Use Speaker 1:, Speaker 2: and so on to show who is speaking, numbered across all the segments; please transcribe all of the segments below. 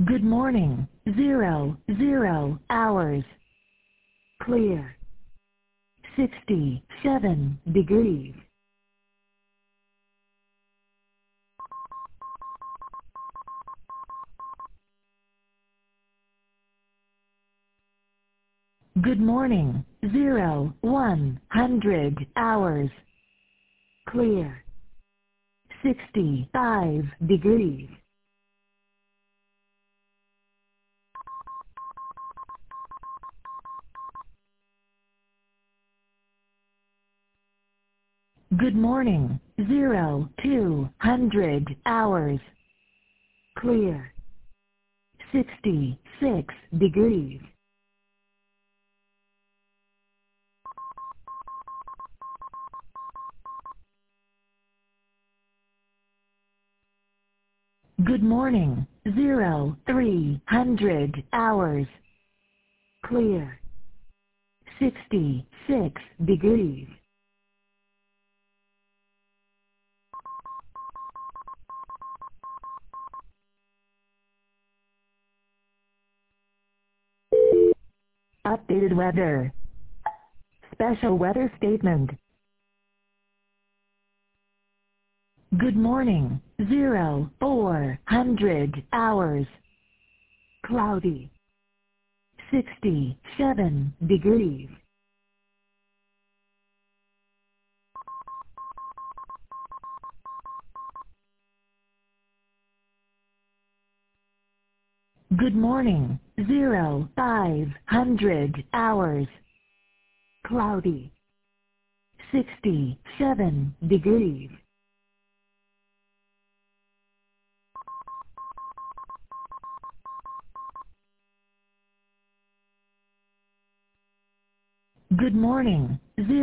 Speaker 1: Good morning. 00 hours. Clear. 67 degrees. Good morning. 100 hours. Clear. 65 degrees. Good morning. 200 hours. Clear. 66 degrees. Good morning. 300 hours. Clear. 66 degrees. Updated weather. Special weather statement. Good morning. 400 hours. Cloudy. 67 degrees. Good morning. 500 hours. Cloudy. 67 degrees. Good morning.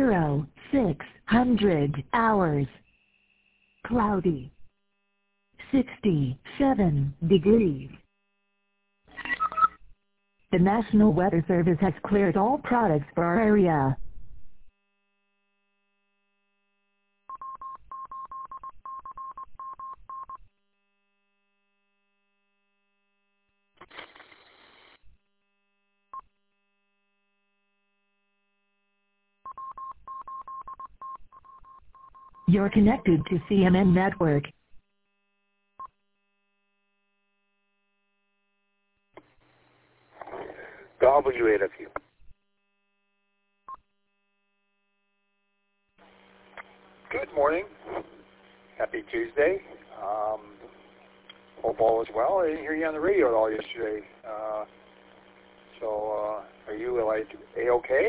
Speaker 1: 600 hours. Cloudy. 67 degrees. The National Weather Service has cleared all products for our area. You're connected to CMN Network.
Speaker 2: WAW. Good morning. Happy Tuesday. Hope all is well. I didn't hear you on the radio at all yesterday. Are you like A-okay?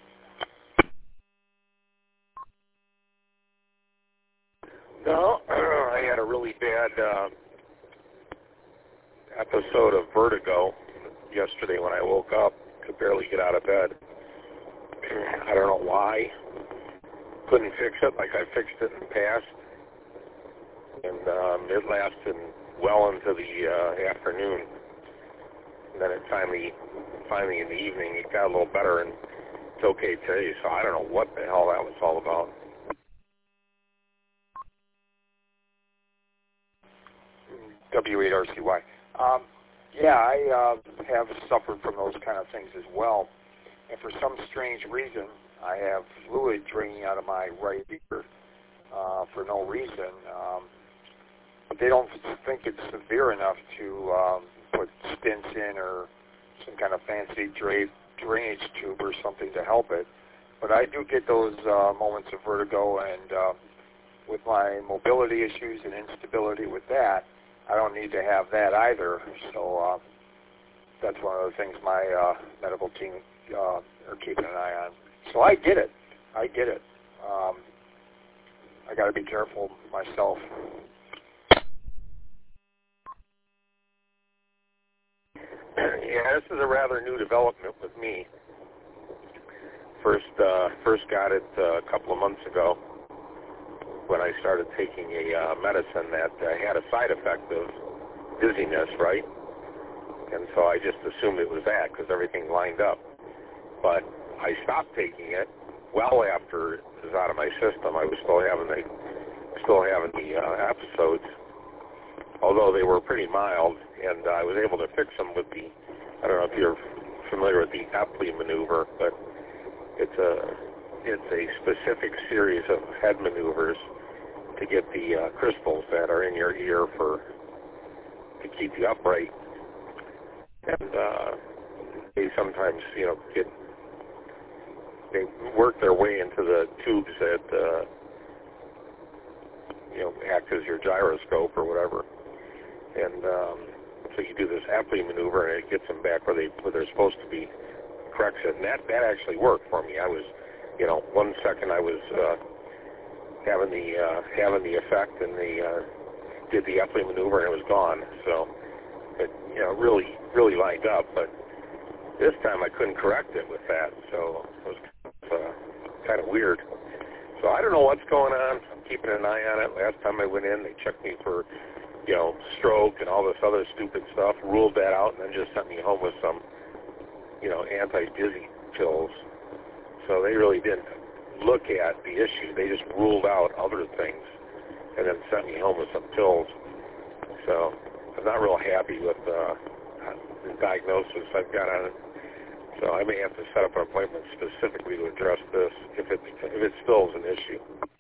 Speaker 3: No, I had a really bad episode of vertigo yesterday when I woke up. Could barely get out of bed. I don't know why. Couldn't fix it like I fixed it in the past. And it lasted well into the afternoon. And then it finally in the evening, it got a little better, and it's okay today. So I don't know what the hell that was all about.
Speaker 2: W8RCY. Yeah, I have suffered from those kind of things as well. And for some strange reason, I have fluid draining out of my right ear for no reason. But they don't think it's severe enough to put stents in or some kind of fancy drainage tube or something to help it. But I do get those moments of vertigo, and with my mobility issues and instability with that, I don't need to have that either. So that's one of the things my medical team are keeping an eye on. So I get it. I got to be careful myself.
Speaker 3: Yeah, this is a rather new development with me. First got it a couple of months ago when I started taking a medicine that had a side effect of dizziness, right? And so I just assumed it was that because everything lined up. But I stopped taking it well after it was out of my system. I was still having the episodes, although they were pretty mild. and I was able to fix them with the, I don't know if you're familiar with the Epley maneuver, but it's a specific series of head maneuvers to get the crystals that are in your ear to keep you upright. And they sometimes, they work their way into the tubes that, act as your gyroscope or whatever. And so you do this Epley maneuver, and it gets them back where they're supposed to be, corrects it. And that actually worked for me. I was, 1 second I was having the effect, and did the Epley maneuver, and it was gone. So it, really lined up. But this time I couldn't correct it with that, so it was kind of weird. So I don't know what's going on. I'm keeping an eye on it. Last time I went in, they checked me for, stroke and all this other stupid stuff, ruled that out, and then just sent me home with some, anti-dizzy pills. So they really didn't look at the issue. They just ruled out other things and then sent me home with some pills. So I'm not real happy with the diagnosis I've got on it. So I may have to set up an appointment specifically to address this if it still is an issue.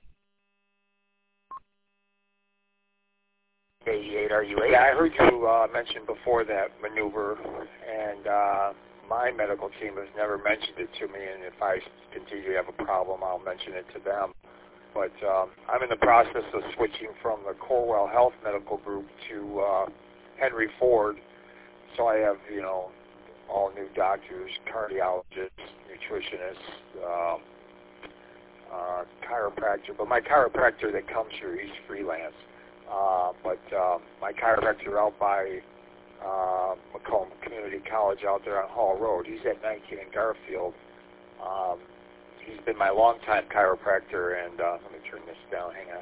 Speaker 2: Yeah, I heard you mention before that maneuver, and my medical team has never mentioned it to me, and if I continue to have a problem, I'll mention it to them. But I'm in the process of switching from the Corewell Health Medical Group to Henry Ford, so I have, all new doctors, cardiologists, nutritionists, chiropractor. But my chiropractor that comes here, he's freelance. But my chiropractor out by Macomb Community College out there on Hall Road, he's at 19 in Garfield. He's been my longtime chiropractor, and let me turn this down, hang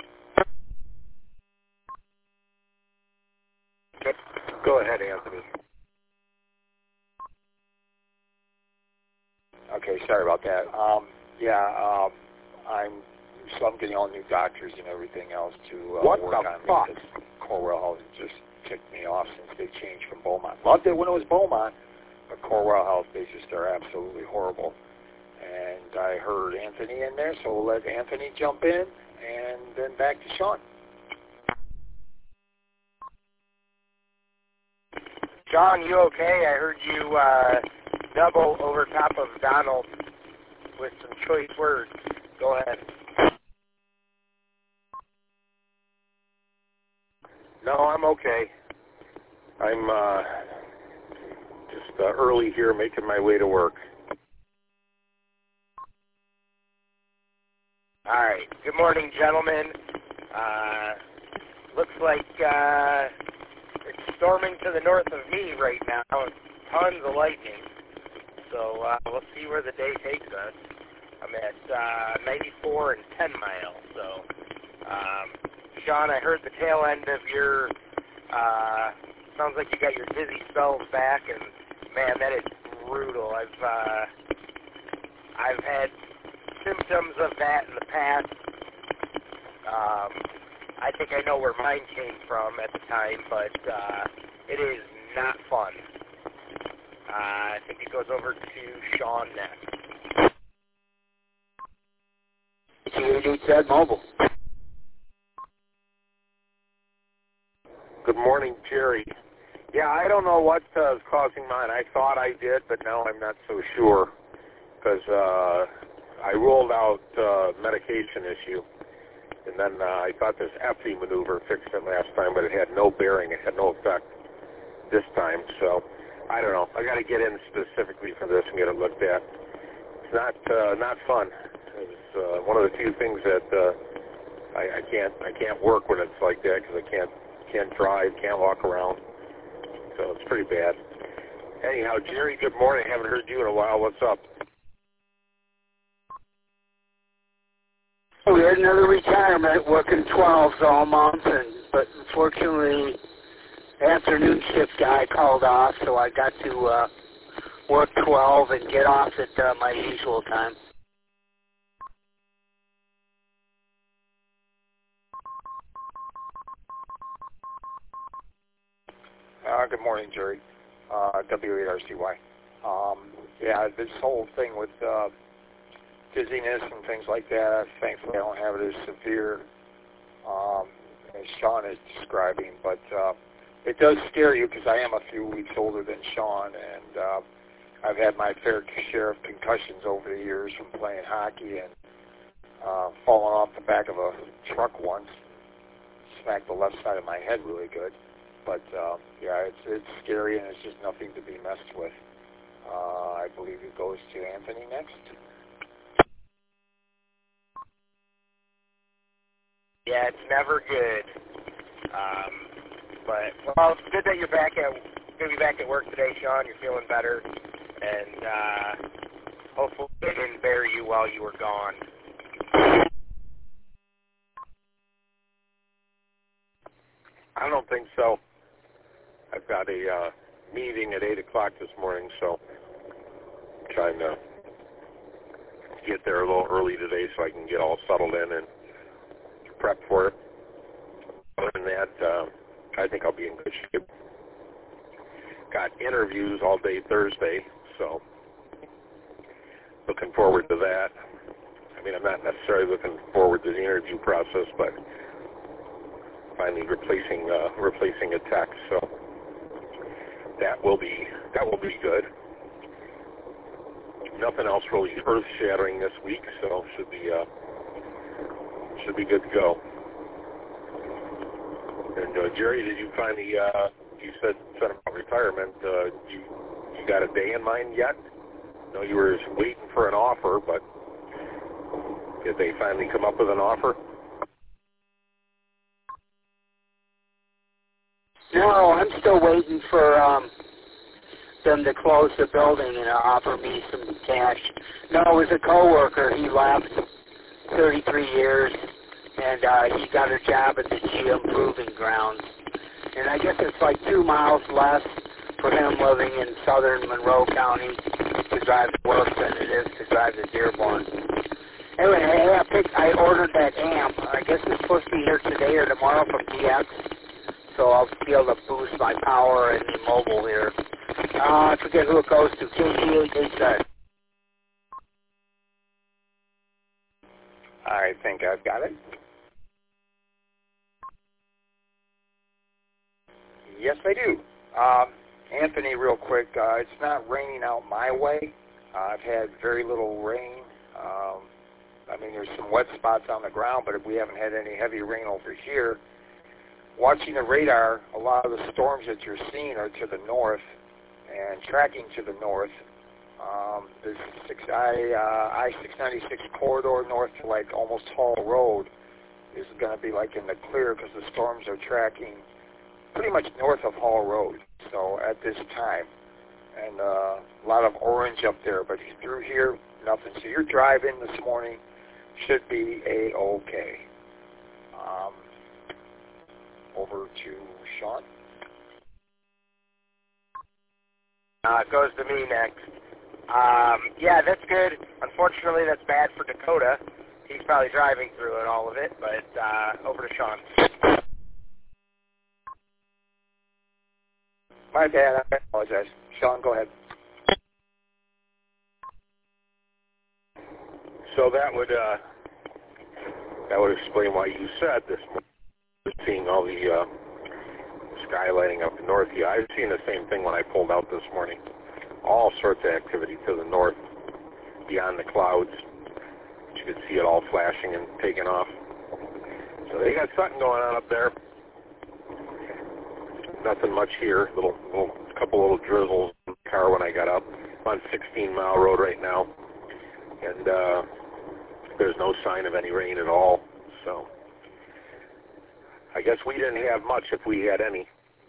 Speaker 2: on.
Speaker 3: Go ahead, Anthony.
Speaker 2: Okay, sorry about that. I'm getting all new doctors and everything else to work on me, because Corewell Health just kicked me off since they changed from Beaumont. Loved it when it was Beaumont, but Corewell Health, they just are absolutely horrible. And I heard Anthony in there, so we'll let Anthony jump in, and then back to Sean.
Speaker 4: Sean, you okay? I heard you double over top of Donald with some choice words. Go ahead.
Speaker 3: No, I'm okay. I'm just early here, making my way to work.
Speaker 4: All right. Good morning, gentlemen. Looks like it's storming to the north of me right now. Tons of lightning. So we'll see where the day takes us. I'm at 94 and 10 miles. So, Sean, I heard the tail end of your, sounds like you got your dizzy spells back, and man, that is brutal. I've had symptoms of that in the past. I think I know where mine came from at the time, but it is not fun. I think it goes over to Sean next.
Speaker 2: Ted Mobile.
Speaker 3: Good morning, Jerry. Yeah, I don't know what is causing mine. I thought I did, but now I'm not so sure, because I ruled out medication issue, and then I thought this Epley maneuver fixed it last time, but it had no bearing. It had no effect this time, so I don't know. I got to get in specifically for this and get it looked at. It's not fun. It's one of the few things that I can't work when it's like that, because I can't drive, can't walk around. So it's pretty bad. Anyhow, Jerry, good morning. Haven't heard you in a while. What's up?
Speaker 5: We had another retirement, working 12s all month, but unfortunately, afternoon shift guy called off, so I got to work 12 and get off at my usual time.
Speaker 2: All Good morning, Jerry. W8RCY. Yeah, this whole thing with dizziness and things like that, thankfully I don't have it as severe as Sean is describing, but it does scare you because I am a few weeks older than Sean, and I've had my fair share of concussions over the years from playing hockey and falling off the back of a truck once. Smacked the left side of my head really good. But, yeah, it's scary, and it's just nothing to be messed with. I believe it goes to Anthony next.
Speaker 4: Yeah, it's never good. But, well, it's good that you're going to be back at work today, Sean. You're feeling better. And hopefully they didn't bury you while you were gone.
Speaker 3: I don't think so. I've got a meeting at 8 o'clock this morning, so I'm trying to get there a little early today so I can get all settled in and prep for it. Other than that, I think I'll be in good shape. Got interviews all day Thursday, so looking forward to that. I mean, I'm not necessarily looking forward to the interview process, but finally replacing a tech, so that will be good. Nothing else really earth-shattering this week, so should be good to go. And Jerry, did you finally? You said about retirement. You got a day in mind yet? I know you were waiting for an offer, but did they finally come up with an offer?
Speaker 5: No, I'm still waiting for them to close the building and offer me some cash. No, it was a coworker. He left 33 years, and he got a job at the GM Proving Grounds. And I guess it's like 2 miles less for him living in southern Monroe County to drive to work than it is to drive to Dearborn. Anyway, I ordered that amp. I guess it's supposed to be here today or tomorrow from DX. So I'll be able to boost my power in the mobile here. I forget who it goes to. KG887.
Speaker 2: I think I've got it. Yes, I do. Anthony, real quick, it's not raining out my way. I've had very little rain. I mean, there's some wet spots on the ground, but we haven't had any heavy rain over here. Watching the radar, a lot of the storms that you're seeing are to the north and tracking to the north. This I-696 corridor north to like almost Hall Road is going to be like in the clear because the storms are tracking pretty much north of Hall Road. So at this time, and a lot of orange up there, but through here, nothing. So your drive in this morning should be A-okay. Over to Sean.
Speaker 4: It goes to me next. Yeah, that's good. Unfortunately, that's bad for Dakota. He's probably driving through it, all of it, but over to Sean.
Speaker 2: My bad, I apologize. Sean, go ahead.
Speaker 3: So that would explain why you said this morning, seeing all the sky lighting up north. Yeah, I've seen the same thing when I pulled out this morning. All sorts of activity to the north, beyond the clouds. You could see it all flashing and taking off. So they got something going on up there. Nothing much here. Couple little drizzles in the car when I got up. I'm on 16 Mile Road right now, and there's no sign of any rain at all. So I guess we didn't have much if we had any.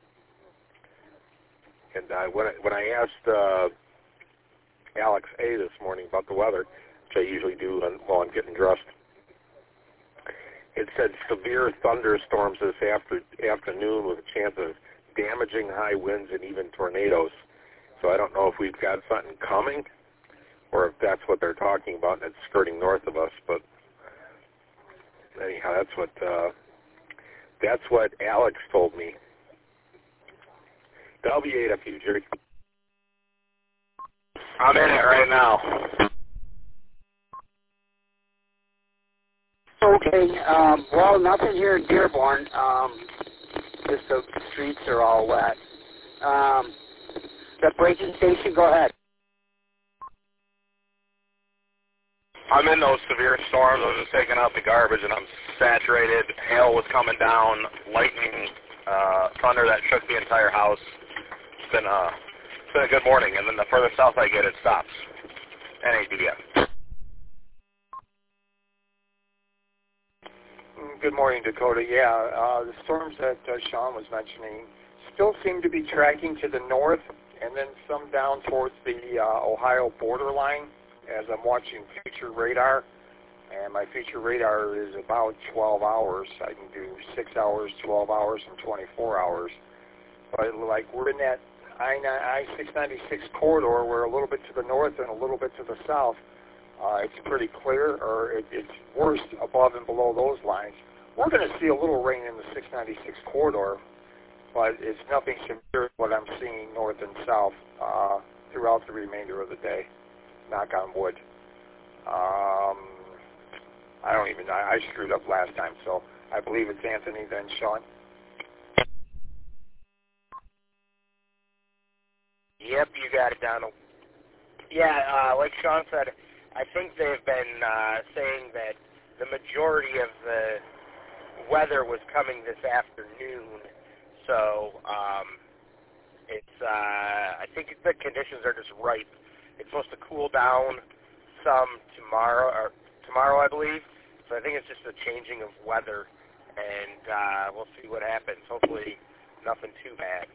Speaker 3: And when I asked Alex A. this morning about the weather, which I usually do while I'm getting dressed, it said severe thunderstorms this afternoon with a chance of damaging high winds and even tornadoes. So I don't know if we've got something coming or if that's what they're talking about and it's skirting north of us. But anyhow, that's what Alex told me. That'll be 8 up to you, Jerry.
Speaker 4: I'm in it right now.
Speaker 5: Okay, well, nothing here in Dearborn. Just the streets are all wet. The braking station, go ahead.
Speaker 6: I'm in those severe storms. I was just taking out the garbage, and I'm saturated. Hail was coming down, lightning, thunder that shook the entire house. It's been a good morning, and then the further south I get, it stops. NADF.
Speaker 2: Good morning, Dakota. Yeah, the storms that Sean was mentioning still seem to be tracking to the north, and then some down towards the Ohio borderline. As I'm watching future radar, and my future radar is about 12 hours. I can do 6 hours, 12 hours, and 24 hours. But like we're in that I-696 corridor, we're a little bit to the north and a little bit to the south. It's pretty clear, or it's worse above and below those lines. We're going to see a little rain in the 696 corridor, but it's nothing severe what I'm seeing north and south throughout the remainder of the day. Knock on wood. I screwed up last time, so I believe it's Anthony, then Sean.
Speaker 4: Yep, you got it, Donald. Yeah, like Sean said, I think they've been saying that the majority of the weather was coming this afternoon, so I think the conditions are just ripe. It's supposed to cool down some tomorrow, I believe. So I think it's just a changing of weather, and we'll see what happens. Hopefully nothing too bad.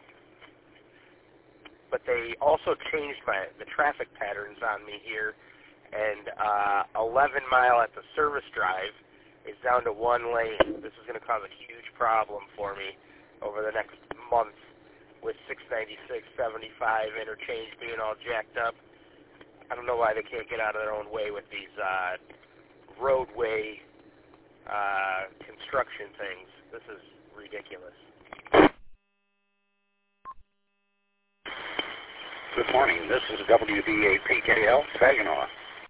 Speaker 4: But they also changed the traffic patterns on me here, and 11 Mile at the service drive is down to 1 lane. This is going to cause a huge problem for me over the next month with 696, 75 interchange being all jacked up. I don't know why they can't get out of their own way with these roadway construction things. This is ridiculous.
Speaker 7: Good morning. This is WDAPKL Saginaw.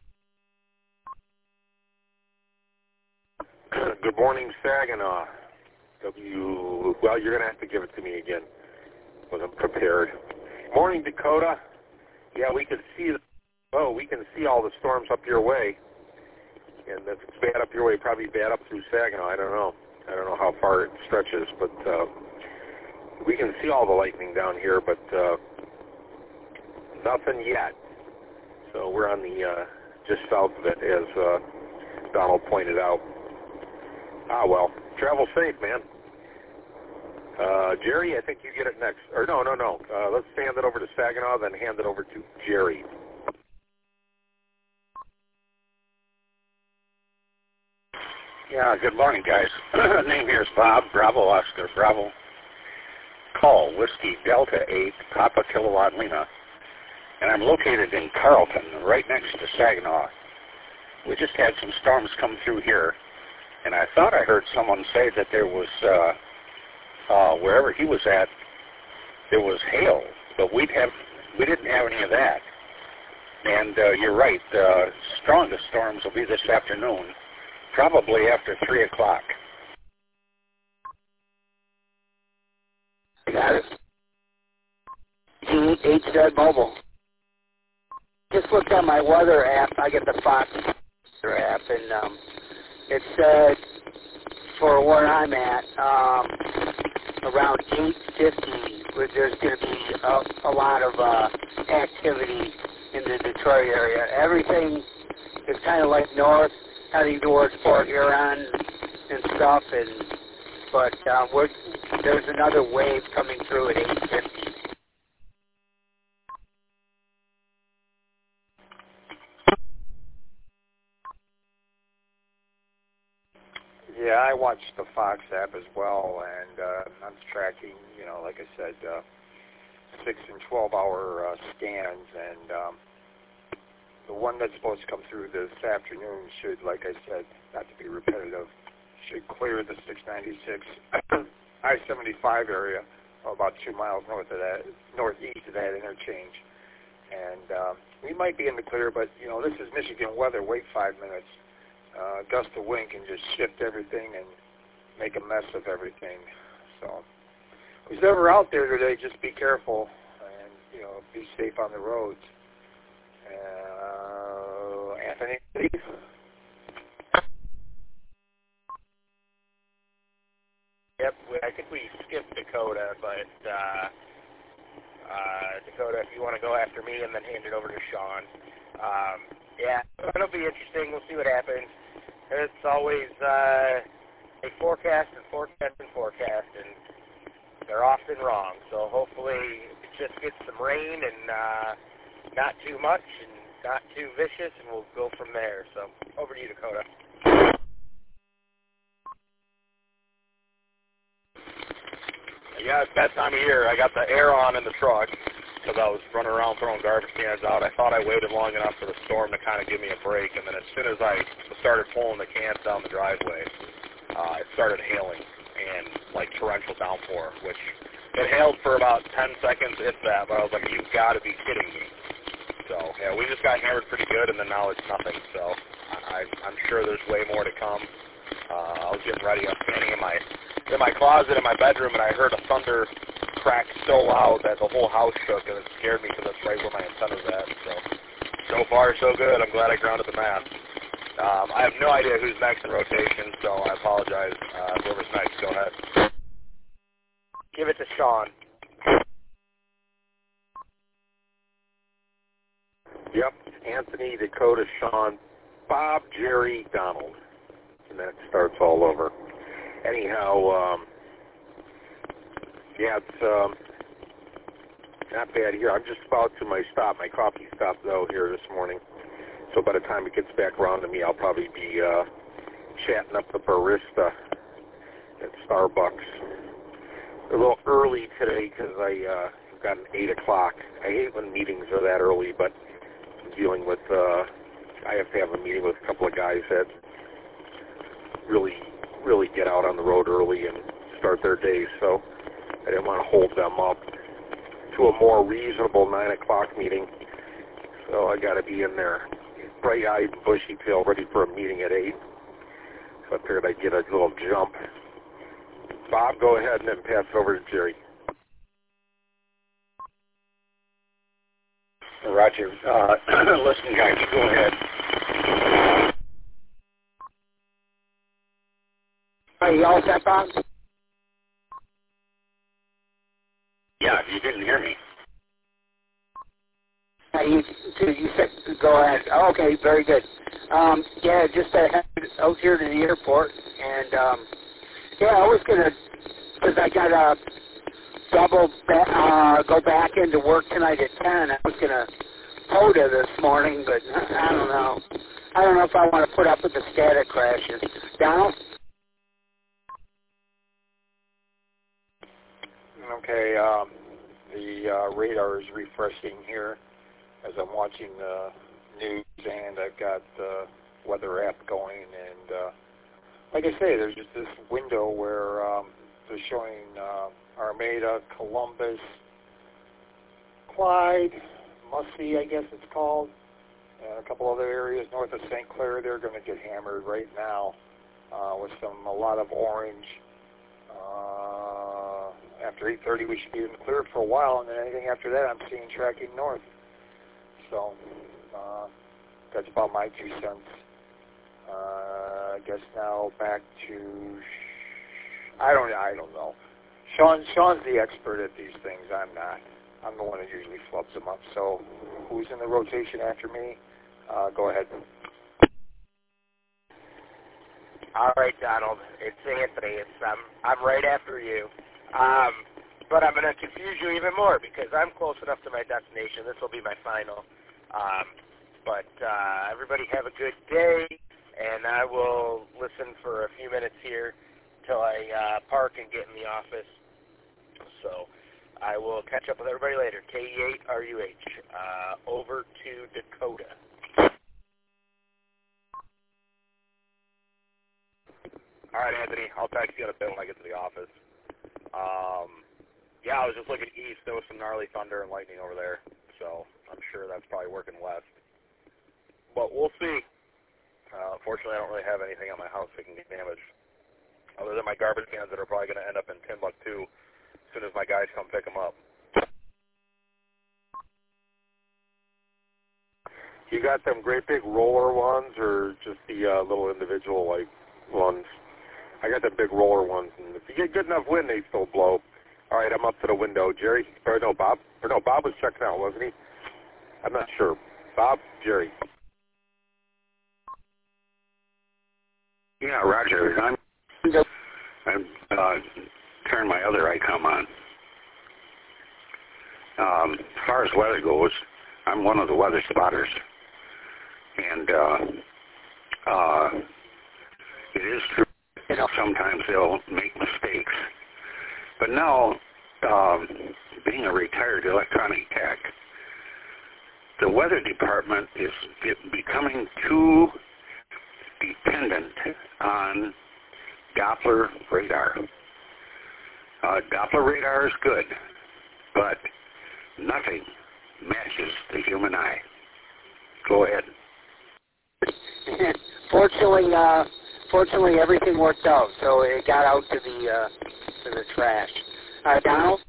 Speaker 3: Good morning, Saginaw. Well, you're going to have to give it to me again. Wasn't prepared. Morning, Dakota. Yeah, we can see all the storms up your way. And if it's bad up your way, probably bad up through Saginaw. I don't know how far it stretches, but we can see all the lightning down here, but nothing yet. So we're on the just south of it, as Donald pointed out. Well, travel safe, man. Jerry, I think you get it next. Or no. Let's hand it over to Saginaw, then hand it over to Jerry.
Speaker 7: Yeah, good morning, guys. Name here is Bob, Bravo Oscar, Bravo. Call, Whiskey Delta 8, Papa Kilowatt Lima. And I'm located in Carlton, right next to Saginaw. We just had some storms come through here, and I thought I heard someone say that there was, wherever he was at, there was hail, but we didn't have any of that. And you're right, the strongest storms will be this afternoon, probably after 3 o'clock.
Speaker 5: Got it. G8Z Mobile. Just looked at my weather app. I get the Fox weather app, and it said for where I'm at, around 8:50, where there's going to be a lot of activity in the Detroit area. Everything is kind of like north, heading towards Port Huron and stuff, but there's another wave coming through at 8:50.
Speaker 2: Yeah, I watched the Fox app as well, and I'm tracking, like I said, 6 and 12-hour scans, and the one that's supposed to come through this afternoon should, like I said, not to be repetitive, should clear the 696 I-75 area about 2 miles northeast of that interchange. And we might be in the clear, but, you know, this is Michigan weather. Wait 5 minutes. Gust of wind can just shift everything and make a mess of everything. So who's ever out there today, just be careful and, you know, be safe on the roads. Anthony?
Speaker 4: Yep, I think we skipped Dakota, but Dakota, if you want to go after me and then hand it over to Sean. Yeah, it'll be interesting. We'll see what happens. It's always they forecast and forecast and forecast, and they're often wrong. So hopefully it just gets some rain and not too much and not too vicious, and we'll go from there. So over to you, Dakota.
Speaker 6: Yeah, it's that time of year. I got the air on in the truck because I was running around throwing garbage cans out. I thought I waited long enough for the storm to kind of give me a break, and then as soon as I started pulling the cans down the driveway, it started hailing and like torrential downpour, which it hailed for about 10 seconds, if that, but I was like, you've got to be kidding me. So, yeah, we just got hammered pretty good, and then now it's nothing. So I'm sure there's way more to come. I was getting ready. I was standing in my closet in my bedroom, and I heard a thunder crack so loud that the whole house shook, and it scared me because that's right where my antenna's at. So far, so good. I'm glad I grounded the mast. I have no idea who's next in rotation, so I apologize. Whoever's next, go ahead.
Speaker 4: Give it to Sean.
Speaker 3: Yep, Anthony, Dakota, Sean, Bob, Jerry, Donald. And that starts all over. Anyhow, yeah, it's not bad here. I'm just about to my coffee stop, though, here this morning. So by the time it gets back around to me, I'll probably be chatting up the barista at Starbucks. A little early today because I've got an 8 o'clock. I hate when meetings are that early, but I'm dealing with, I have to have a meeting with a couple of guys that really get out on the road early and start their days, so I didn't want to hold them up to a more reasonable 9 o'clock meeting, so I got to be in there bright-eyed and bushy-tailed, ready for a meeting at 8, so I figured I'd get a little jump. Bob, go ahead and then pass it over to Jerry.
Speaker 7: Roger. Listen, guys, go ahead.
Speaker 5: Are you all set, Bob?
Speaker 7: Yeah, you didn't hear me.
Speaker 5: You said go ahead. Oh, okay, very good. Yeah, just headed out here to the airport, and yeah, I was gonna, because I got go back into work tonight at 10. I was gonna POTA this morning, but I don't know. I don't know if I want to put up with the static crashes. Donald?
Speaker 2: Okay, the radar is refreshing here as I'm watching the news, and I've got the weather app going, and like I say, there's just this window where they're showing Armada, Columbus, Clyde, Muncie, I guess it's called, and a couple other areas north of St. Clair. They're going to get hammered right now with a lot of orange. After 8:30, we should be in the clear for a while, and then anything after that, I'm seeing tracking north. So that's about my 2 cents. I guess now back to I don't know. Sean's the expert at these things. I'm not. I'm the one who usually flubs them up. So who's in the rotation after me? Go ahead.
Speaker 4: All right, Donald. It's Anthony. I'm right after you. But I'm going to confuse you even more because I'm close enough to my destination. This will be my final. But everybody have a good day, and I will listen for a few minutes here till I park and get in the office. So I will catch up with everybody later. KE8RUH. Over to Dakota.
Speaker 6: All right, Anthony, I'll text you in a bit when I get to the office. yeah, I was just looking east. There was some gnarly thunder and lightning over there, so I'm sure that's probably working west. But we'll see. Fortunately, I don't really have anything on my house that can get damaged, other than my garbage cans that are probably going to end up in Timbuktu as soon as my guys come pick them up.
Speaker 3: You got them great big roller ones, or just the little individual like ones? I got the big roller ones, and if you get good enough wind, they still blow. All right, I'm up to the window. Jerry, or no, Bob was checking out, wasn't he? I'm not sure. Bob, Jerry.
Speaker 7: Yeah, Roger. I'm turn my other icon on. As far as weather goes, I'm one of the weather spotters, and it is true. Sometimes they'll make mistakes, but now, being a retired electronic tech, the weather department is becoming too dependent on Doppler radar. Doppler radar is good, but nothing matches the human eye. Go ahead.
Speaker 5: Fortunately, everything worked out, so it got out to the trash. Donald?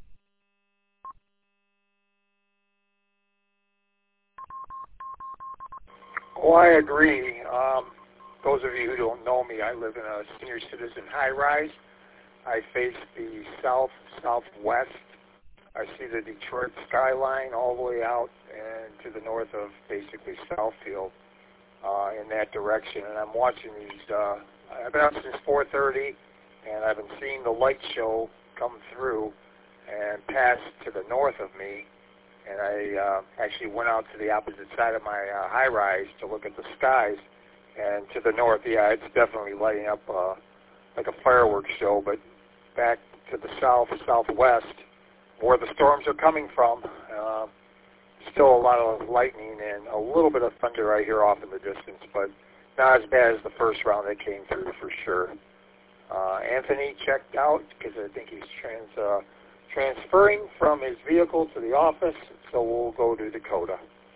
Speaker 2: Oh, I agree. Those of you who don't know me, I live in a senior citizen high-rise. I face the southwest. I see the Detroit skyline all the way out and to the north of basically Southfield in that direction. And I'm watching these. I've been up since 4:30, and I've been seeing the light show come through and pass to the north of me. And I actually went out to the opposite side of my high-rise to look at the skies. And to the north, yeah, it's definitely lighting up like a fireworks show. But back to the southwest, where the storms are coming from, still a lot of lightning and a little bit of thunder I hear off in the distance, but not as bad as the first round that came through for sure. Anthony checked out because I think he's transferring from his vehicle to the office, so we'll go to Dakota.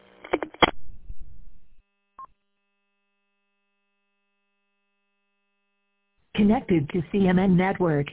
Speaker 1: Connected to CMN Network.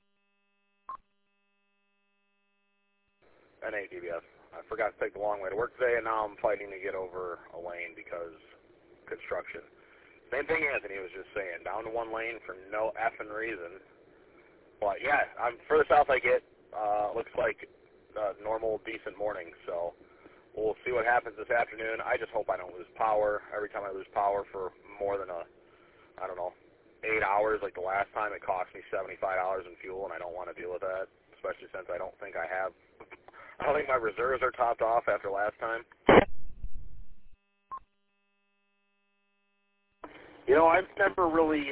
Speaker 6: NADBS. I forgot to take the long way to work today, and now I'm fighting to get over a lane because construction. Same thing Anthony was just saying, down to one lane for no effing reason. But yeah, I'm further south I get, looks like a normal, decent morning, so we'll see what happens this afternoon. I just hope I don't lose power. Every time I lose power for more than 8 hours, like the last time, it cost me $75 in fuel, and I don't want to deal with that, especially since I don't think my reserves are topped off after last time.
Speaker 3: You know, I've never really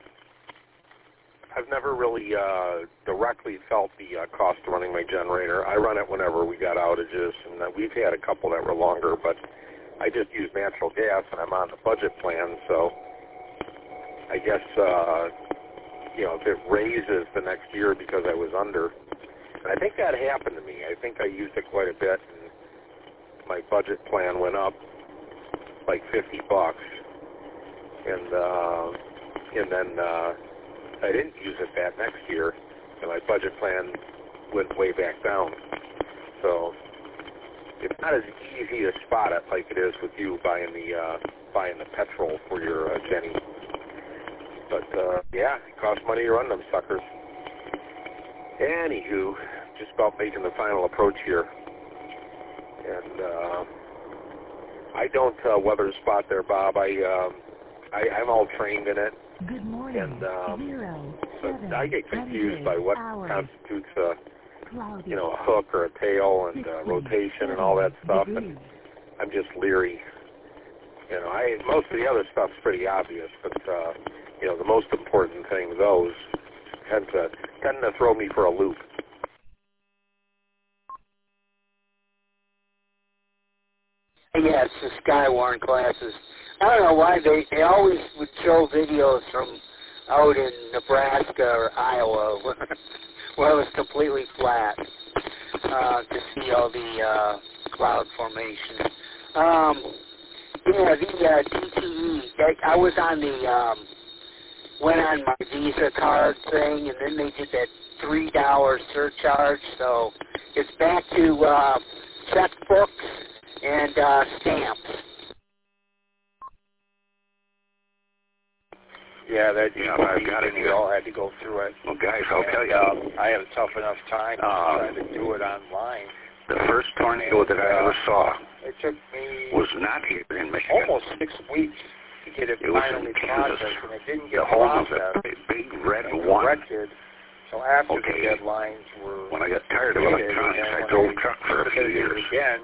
Speaker 3: directly felt the cost of running my generator. I run it whenever we got outages, and we've had a couple that were longer, but I just use natural gas, and I'm on the budget plan, so I guess, if it raises the next year because I was under, and I think that happened to me. I think I used it quite a bit, and my budget plan went up like $50, and then I didn't use it that next year, and my budget plan went way back down. So it's not as easy to spot it like it is with you buying the petrol for your Jenny. But yeah, it costs money to run them suckers. Anywho, just about making the final approach here, and I don't weather spot there, Bob. I'm all trained in it.
Speaker 1: Good morning.
Speaker 3: And
Speaker 1: 0,
Speaker 3: so
Speaker 1: 7,
Speaker 3: I get confused by what
Speaker 1: hours.
Speaker 3: constitutes a
Speaker 1: Cloudy.
Speaker 3: a hook or a tail and
Speaker 1: 60,
Speaker 3: rotation and all that stuff.
Speaker 1: degrees.
Speaker 3: And I'm just leery. Most of the other stuff's pretty obvious, but the most important thing, those tend to throw me for a loop.
Speaker 5: Yeah, it's the Skywarn classes. I don't know why they always would show videos from out in Nebraska or Iowa where it was completely flat. to see all the cloud formation. Yeah, the DTE, I was on the, went on my Visa card thing, and then they did that $3 surcharge, so it's back to checkbooks and stamps.
Speaker 2: Yeah, that
Speaker 7: I've got it.
Speaker 2: we all had to go through it.
Speaker 7: Well, guys, I'll tell you.
Speaker 2: I had a tough enough time trying to do it online.
Speaker 7: The first tornado that I ever saw
Speaker 2: it took me
Speaker 7: was not here in Michigan.
Speaker 2: Almost 6 weeks to get it finally processed, and it didn't get
Speaker 7: the home of
Speaker 2: processed.
Speaker 7: the big red
Speaker 2: and
Speaker 7: one.
Speaker 2: corrected. So after the deadlines were
Speaker 7: when I got tired of electronics, I drove truck for a few years.
Speaker 2: Again,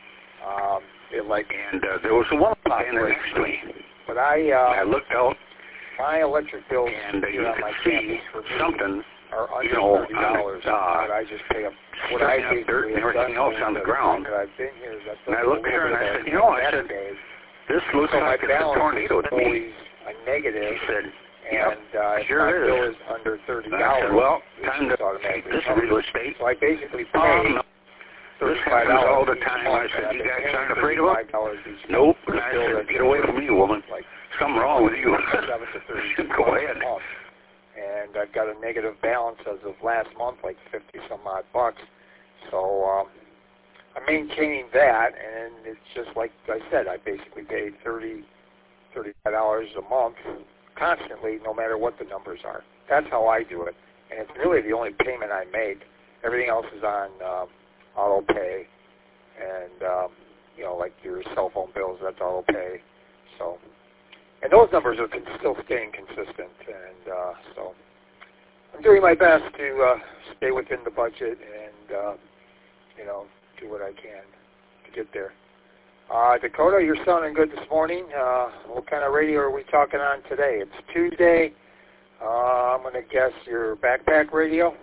Speaker 7: there was a one standing next to me.
Speaker 2: But I
Speaker 7: looked out.
Speaker 2: My electric bills
Speaker 7: and
Speaker 2: here
Speaker 7: you
Speaker 2: on my
Speaker 7: could
Speaker 2: campus
Speaker 7: see
Speaker 2: for me
Speaker 7: something,
Speaker 2: are under $30.
Speaker 7: but
Speaker 2: I just pay up what I
Speaker 7: up dirt and everything else on the ground.
Speaker 2: I've been here.
Speaker 7: And I looked here and I said, this looks like it's a tornado to me.
Speaker 2: A negative.
Speaker 7: He said,
Speaker 2: and if
Speaker 7: sure
Speaker 2: my
Speaker 7: is.
Speaker 2: bill is under $30,
Speaker 7: I said, well, time to take this real estate.
Speaker 2: So I basically pay
Speaker 7: this happens all the time. I said, you guys aren't afraid of it? Nope. And I said, get away from me, woman. Something wrong with you. Go ahead.
Speaker 2: And I've got a negative balance as of last month, like 50 some odd bucks. So I'm maintaining that, and it's just like I said, I basically pay $35 a month constantly, no matter what the numbers are. That's how I do it, and it's really the only payment I make. Everything else is on auto pay, and like your cell phone bills, that's auto pay. So, and those numbers are still staying consistent, and so I'm doing my best to stay within the budget and do what I can to get there. Dakota, you're sounding good this morning. What kind of radio are we talking on today? It's Tuesday. I'm going to guess your backpack radio.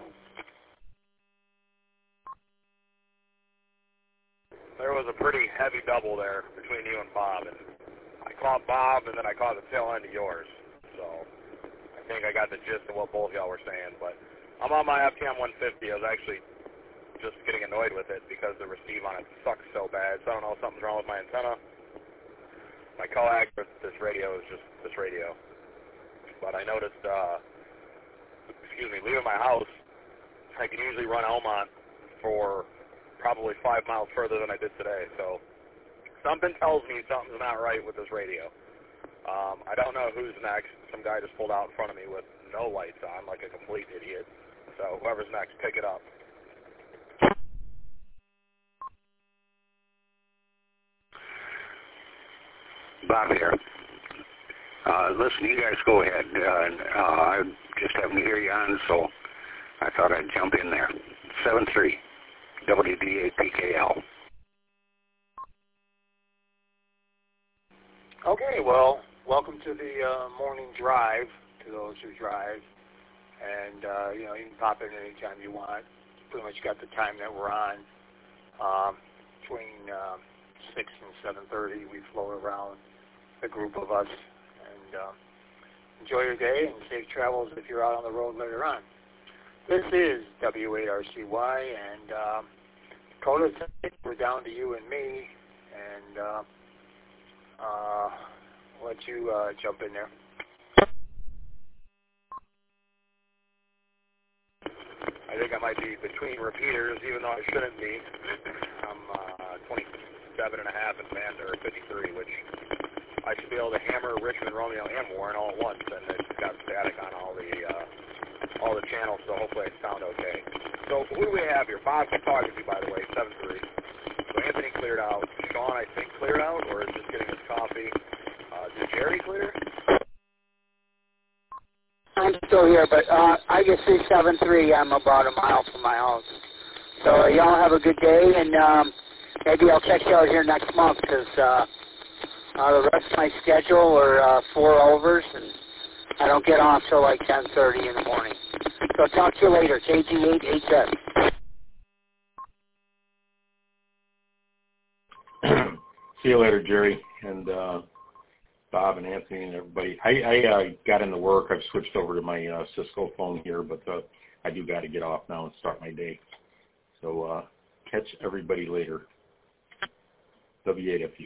Speaker 6: There was a pretty heavy double there between you and Bob, and I caught Bob, and then I caught the tail end of yours. So I think I got the gist of what both y'all were saying. But I'm on my FTM 150. I was actually just getting annoyed with it because the receive on it sucks so bad. So I don't know if something's wrong with my antenna. My coax with this radio is just this radio. But I noticed, leaving my house, I can usually run Elmont for probably 5 miles further than I did today. So something tells me something's not right with this radio. I don't know who's next. Some guy just pulled out in front of me with no lights on, like a complete idiot. So whoever's next, pick it up.
Speaker 7: Bob here. Listen, you guys go ahead. I just happened to hear you on, so I thought I'd jump in there. 7-3, WDAPKL.
Speaker 2: Okay, well, welcome to the morning drive, to those who drive. And, you can pop in anytime you want. Pretty much got the time that we're on. Between 6 and 7:30, we float around, a group of us, and enjoy your day and safe travels if you're out on the road later on. This is W8RCY, and Dakota, we're down to you and me, and let you jump in there.
Speaker 6: I think I might be between repeaters, even though I shouldn't be. I'm 27 and a half in Vander, 53, which I should be able to hammer Richmond, Romeo, and Warren all at once, and it's got static on all the channels, so hopefully I sound okay. So who do we have here? Bob's photography, by the way, 7-3. So Anthony cleared out. Sean, I think, cleared out, or is just getting his coffee. Did Jerry clear?
Speaker 5: I'm still here, but I can see 7-3. I'm about a mile from my house. So y'all have a good day, and maybe I'll check you out here next month, because the rest of my schedule are 4 overs, and I don't get off till like 10:30 in the morning. So talk to you later. KG8HS.
Speaker 8: See you later, Jerry, and Bob and Anthony and everybody. I got into work. I've switched over to my Cisco phone here, but I do got to get off now and start my day. So catch everybody later. W8FU.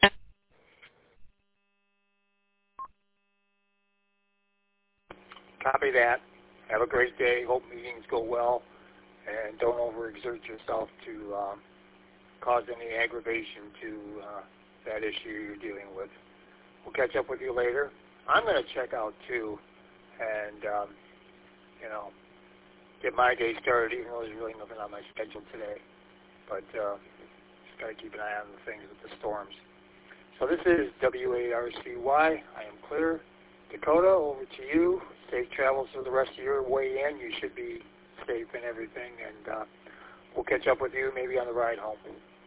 Speaker 2: Copy that. Have a great day. Hope meetings go well. And don't overexert yourself to cause any aggravation to that issue you're dealing with. We'll catch up with you later. I'm going to check out, too, and, get my day started, even though there's really nothing on my schedule today. But just got to keep an eye on the things with the storms. So this is W8RCY. I am clear. Dakota, over to you. Safe travels for the rest of your way in. You should be safe and everything, and we'll catch up with you maybe on the ride home.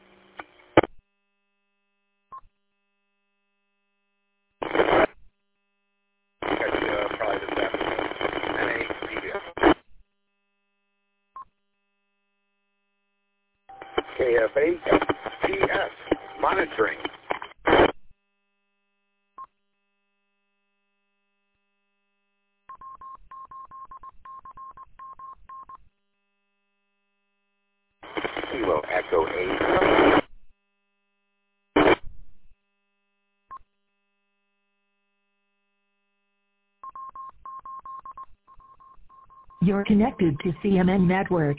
Speaker 3: Catch you probably this afternoon. NACBS. KFA-TS monitoring. Kilo Echo 8.
Speaker 1: You're connected to CMN Network.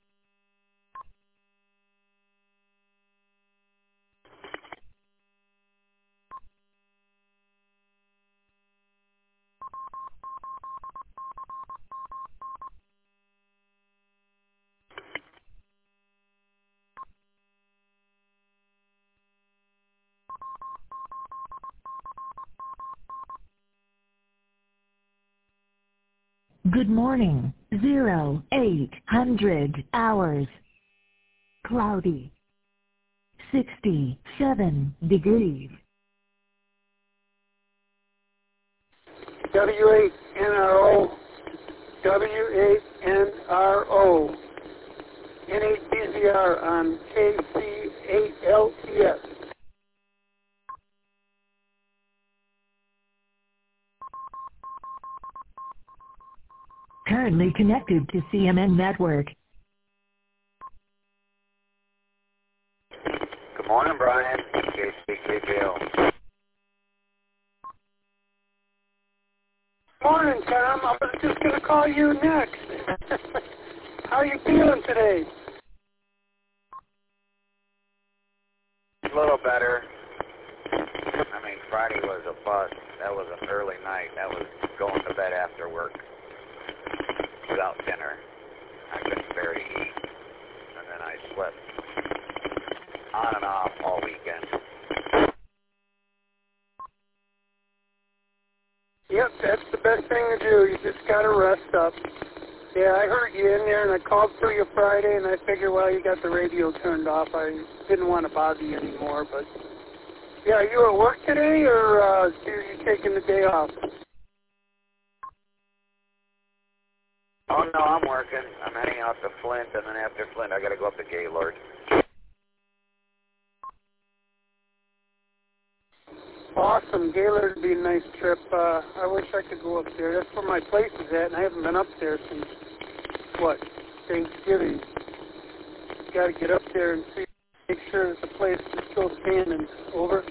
Speaker 1: Good morning, 0800 hours. Cloudy. 67 degrees.
Speaker 5: W8NRO, W8NRO, NHBZR on KC8LTS.
Speaker 1: Currently connected to CMN Network.
Speaker 9: Good morning, Brian. KCKBL.
Speaker 5: Morning, Tom. I was just going to call you next. How are you feeling today?
Speaker 9: A little better. I mean, Friday was a bust. That was an early night. That was going to bed after work without dinner. I couldn't bear to eat. And then I slept on and off all weekend.
Speaker 5: Yep, that's the best thing to do. You just got to rest up. Yeah, I heard you in there, and I called through you Friday, and I figured, well, you got the radio turned off. I didn't want to bother you anymore, but... Yeah, are you at work today, or are you taking the day off?
Speaker 9: Oh, no, I'm working. I'm heading out to Flint, and then after Flint, I got to go up to Gaylord.
Speaker 5: Awesome. Gaylord would be a nice trip. I wish I could go up there. That's where my place is at, and I haven't been up there since, Thanksgiving. Got to get up there and see, make sure that the place is still standing. Over.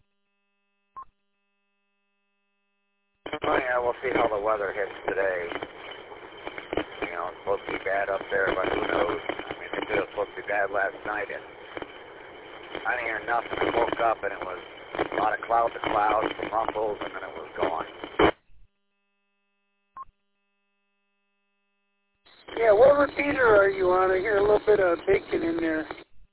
Speaker 9: Oh, yeah, we'll see how the weather hits today. You know, it's supposed to be bad up there, but who knows? I mean, they said it was supposed to be bad last night, and I didn't hear nothing. I woke up, and it was a lot of cloud to cloud, rumbles, and then it was gone.
Speaker 5: Yeah, what repeater are you on? I hear a little bit of bacon in there.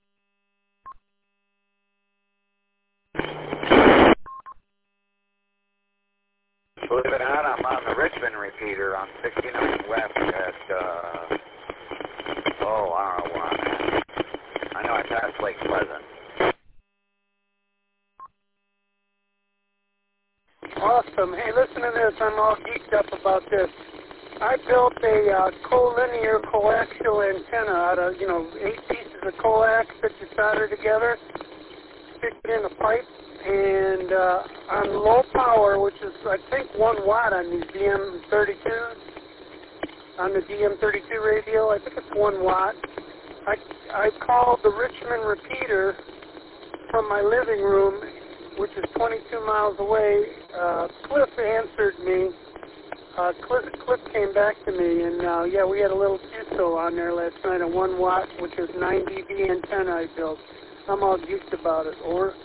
Speaker 9: Believe it or not, I'm on the Richmond repeater on 69 West at, I don't know where I'm at. I know I passed Lake Pleasant.
Speaker 5: Awesome. Hey, listen to this. I'm all geeked up about this. I built a collinear coaxial antenna out of, 8 pieces of coax that you solder together, stick it in a pipe, and on low power, which is, I think, 1 watt on these DM32s, on the DM32 radio, I think it's 1 watt. I called the Richmond repeater from my living room, which is 22 miles away. Cliff answered me. Cliff came back to me, and yeah, we had a little QSO on there last night, a 1 watt, which is 9 dB antenna I built. I'm all geeked about it. Over.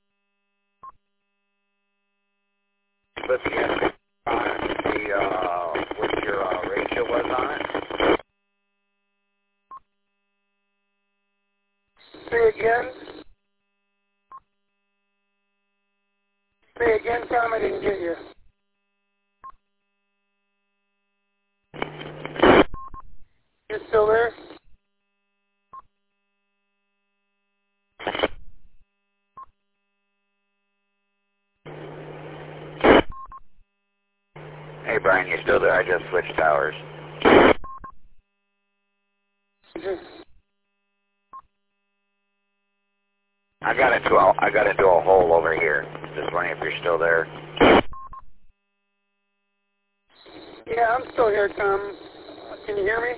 Speaker 9: Cliff, you have to see what your ratio was on it.
Speaker 5: Say again. Say again, Tom, I didn't get you. You still there?
Speaker 9: Hey, Brian, you still there? I just switched towers. I got into a hole over here. Just wondering if you're still there.
Speaker 5: Yeah, I'm still here, Tom. Can you hear me?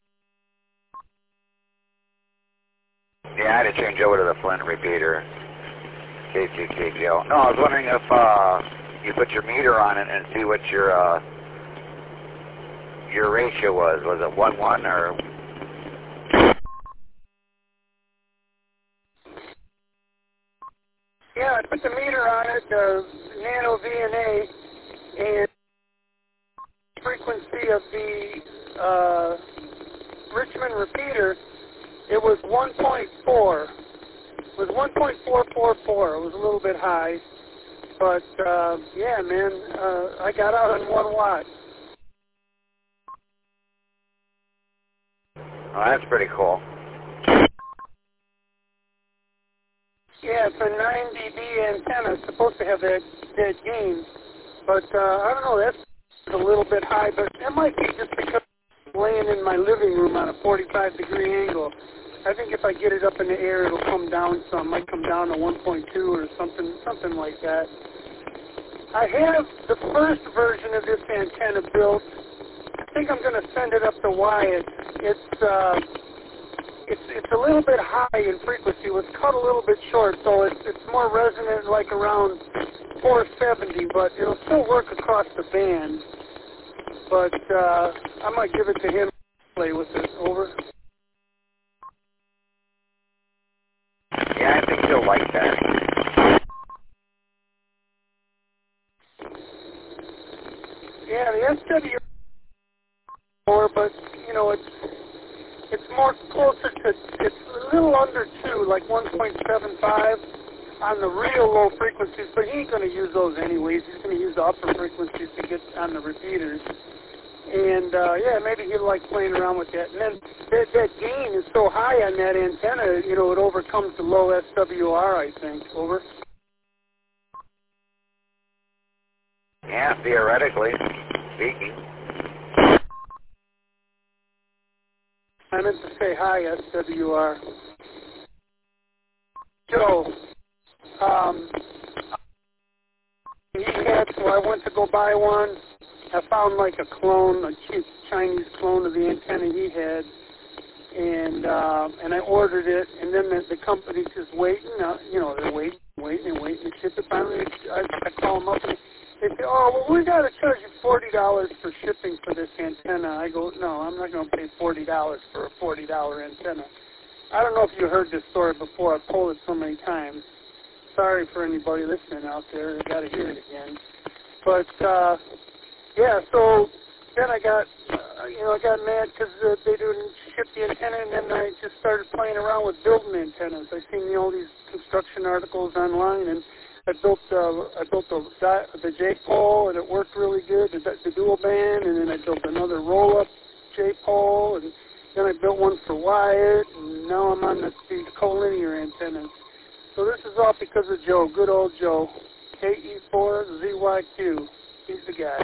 Speaker 9: Yeah, I had to change over to the Flint repeater. KCKGL. No, I was wondering if you put your meter on it and see what your ratio was. Was it 1-1 or?
Speaker 5: Yeah, I put the meter on it, Nano VNA, and frequency of the Richmond repeater, it was 1.4. It was 1.444. It was a little bit high, but yeah, man, I got out on 1 watt.
Speaker 9: Oh, that's pretty cool.
Speaker 5: Yeah, it's a 9 dB antenna. It's supposed to have that gain, but I don't know. That's a little bit high, but that might be just because I'm laying in my living room on a 45-degree angle. I think if I get it up in the air, it'll come down some. Might come down to 1.2 or something like that. I have the first version of this antenna built. I think I'm going to send it up to Wyatt. It's a little bit high in frequency. It was cut a little bit short, so it's more resonant, like around 470, but it'll still work across the band. But I might give it to him to play with it. Over.
Speaker 9: Yeah, I think he'll like that.
Speaker 5: Yeah, the SW more, but you know it's more closer to, it's a little under 2, like 1.75 on the real low frequencies, but he ain't going to use those anyways. He's going to use the upper frequencies to get on the repeaters. And, yeah, maybe he'll like playing around with that. And then that gain is so high on that antenna, you know, it overcomes the low SWR, I think. Over.
Speaker 9: Yeah, theoretically speaking.
Speaker 5: I meant to say hi, SWR. Joe, he had, so I went to go buy one. I found like a clone, a cheap Chinese clone of the antenna he had, and I ordered it, and then the company's just waiting, you know, they're waiting to ship it. Finally, I call them up, and they say, oh, well, we got to charge you $40 for shipping for this antenna. I go, no, I'm not going to pay $40 for a $40 antenna. I don't know if you heard this story before. I've told it so many times. Sorry for anybody listening out there. I got to hear it again. But, yeah, so then I got, I got mad because they didn't ship the antenna, and then I just started playing around with building antennas. I seen all these construction articles online, and I built the J-pole, and it worked really good, the dual band, and then I built another roll-up J-pole, and then I built one for Wyatt, and now I'm on these collinear antennas. So this is all because of Joe, good old Joe, KE4ZYQ. He's the guy.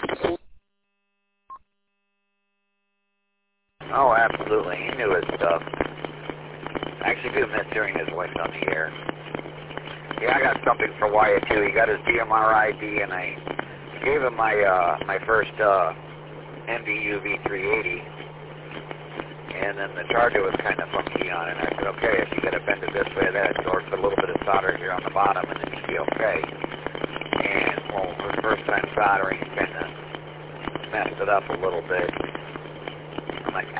Speaker 9: Oh, absolutely. He knew his stuff. I actually do miss hearing his voice on the air. Yeah, I got something for Wyatt, too. He got his DMR ID, and I gave him my my first NDU V380. And then the charger was kind of funky on it. And I said, okay, if you got to bend it this way, that, or put a little bit of solder here on the bottom, and then you'll be okay. And, well, the first time soldering kind of messed it up a little bit. I'm like,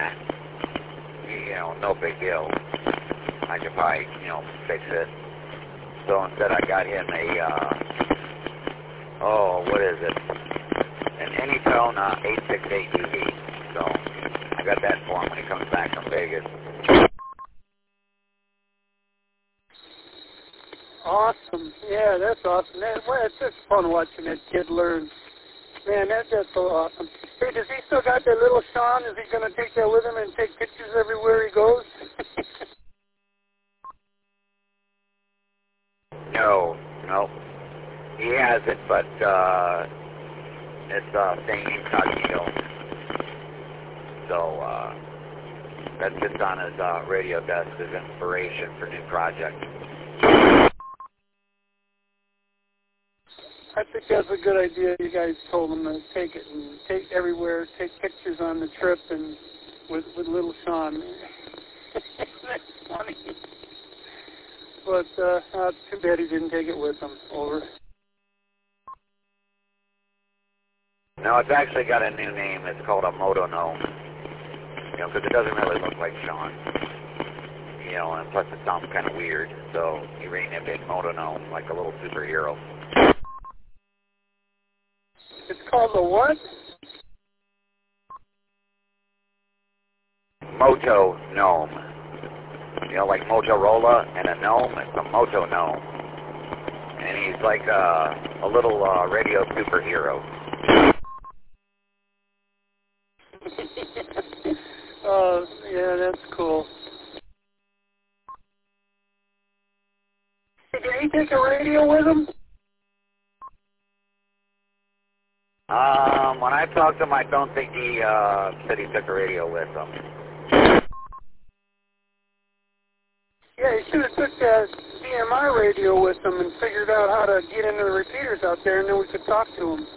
Speaker 9: no big deal. I could probably, fix it. So instead I got him what is it? An Anytone 868 UV. So I got that for him when he comes back from Vegas.
Speaker 5: Awesome. Yeah, that's awesome. It's just fun watching that kid learn. Man, that's so awesome. Hey, does he still got that little Sean? Is he going to take that with him and take pictures everywhere he goes?
Speaker 9: No. He has it, but it's staying incognito. So that sits on his radio desk as inspiration for new projects.
Speaker 5: I think that's a good idea. You guys told him to take it and take everywhere, take pictures on the trip and with little Sean. That's funny. But too bad he didn't take it with him. Over.
Speaker 9: No, it's actually got a new name. It's called a Moto Gnome. Because it doesn't really look like Sean. And plus it sounds kind of weird. So he renamed it Moto Gnome, like a little superhero.
Speaker 5: It's called a what?
Speaker 9: Moto Gnome. Like Motorola and a gnome. It's a Moto Gnome. And he's like a little radio superhero.
Speaker 5: Yeah, that's cool. Did he take a radio with him?
Speaker 9: When I talked to him, I don't think he said he took a radio with him.
Speaker 5: Yeah, he should have took that CMI radio with him and figured out how to get into the repeaters out there, and then we could talk to him.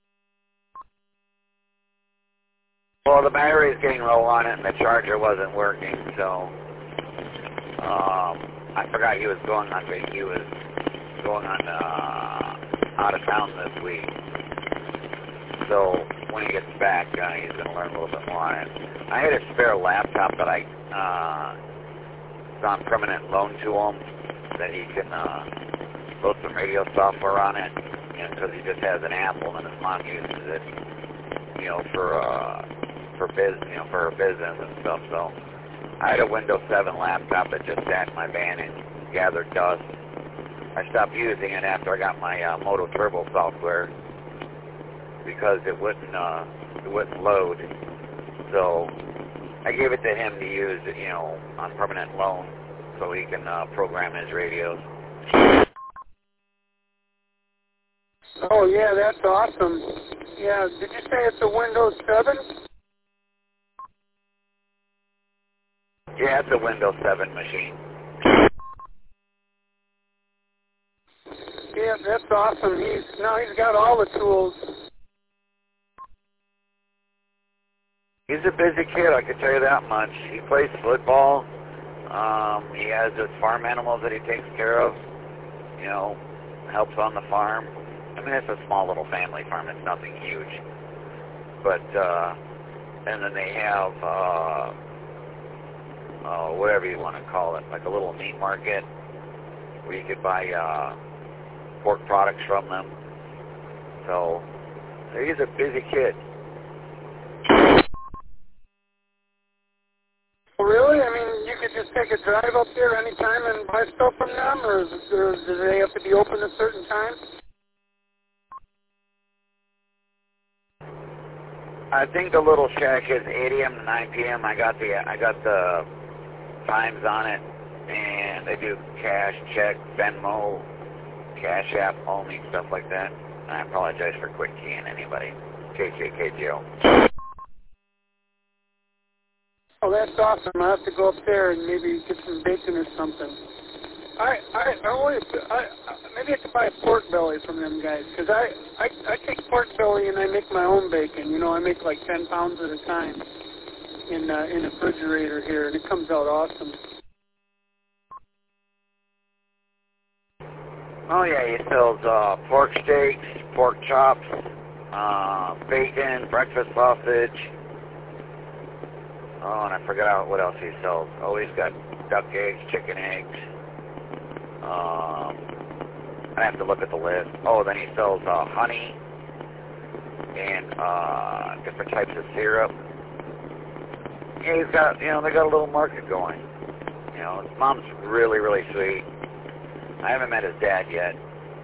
Speaker 9: Well, the battery is getting low on it, and the charger wasn't working, so I forgot he was going on out of town this week. So when he gets back, he's going to learn a little bit more on it. I had a spare laptop that I on permanent loan to him that he can load some radio software on it, because he just has an Apple and his mom uses it, for her business and stuff. So I had a Windows 7 laptop that just sat in my van and gathered dust. I stopped using it after I got my Moto Turbo software because it wouldn't load. So I gave it to him to use, on permanent loan so he can program his radios.
Speaker 5: Oh, yeah, that's awesome. Yeah, did you say it's a Windows 7?
Speaker 9: Yeah, it's a Windows 7 machine.
Speaker 5: Yeah, that's awesome. He's got all the tools.
Speaker 9: He's a busy kid, I can tell you that much. He plays football. He has his farm animals that he takes care of. Helps on the farm. I mean, it's a small little family farm. It's nothing huge. But, and then they have, whatever you want to call it, like a little meat market where you could buy pork products from them. So, he's a busy kid.
Speaker 5: Really? I mean, you could just take a drive up there anytime and buy stuff from them, or do they have to be open at certain times?
Speaker 9: I think the little shack is 8 a.m. to 9 p.m. I got the times on it, and they do cash, check, Venmo, Cash App only, stuff like that. And I apologize for quick keying anybody. KKKGO.
Speaker 5: Oh, that's awesome. I'll have to go up there and maybe get some bacon or something. Maybe I could buy a pork belly from them guys, because I take pork belly and I make my own bacon. I make like 10 pounds at a time. in the refrigerator here, and it comes out awesome.
Speaker 9: Oh yeah, he sells pork steaks, pork chops, bacon, breakfast sausage. Oh, and I forgot what else he sells. Oh, he's got duck eggs, chicken eggs. I have to look at the list. Oh, then he sells honey and different types of syrup. Yeah, he's got, they got a little market going. His mom's really, really sweet. I haven't met his dad yet.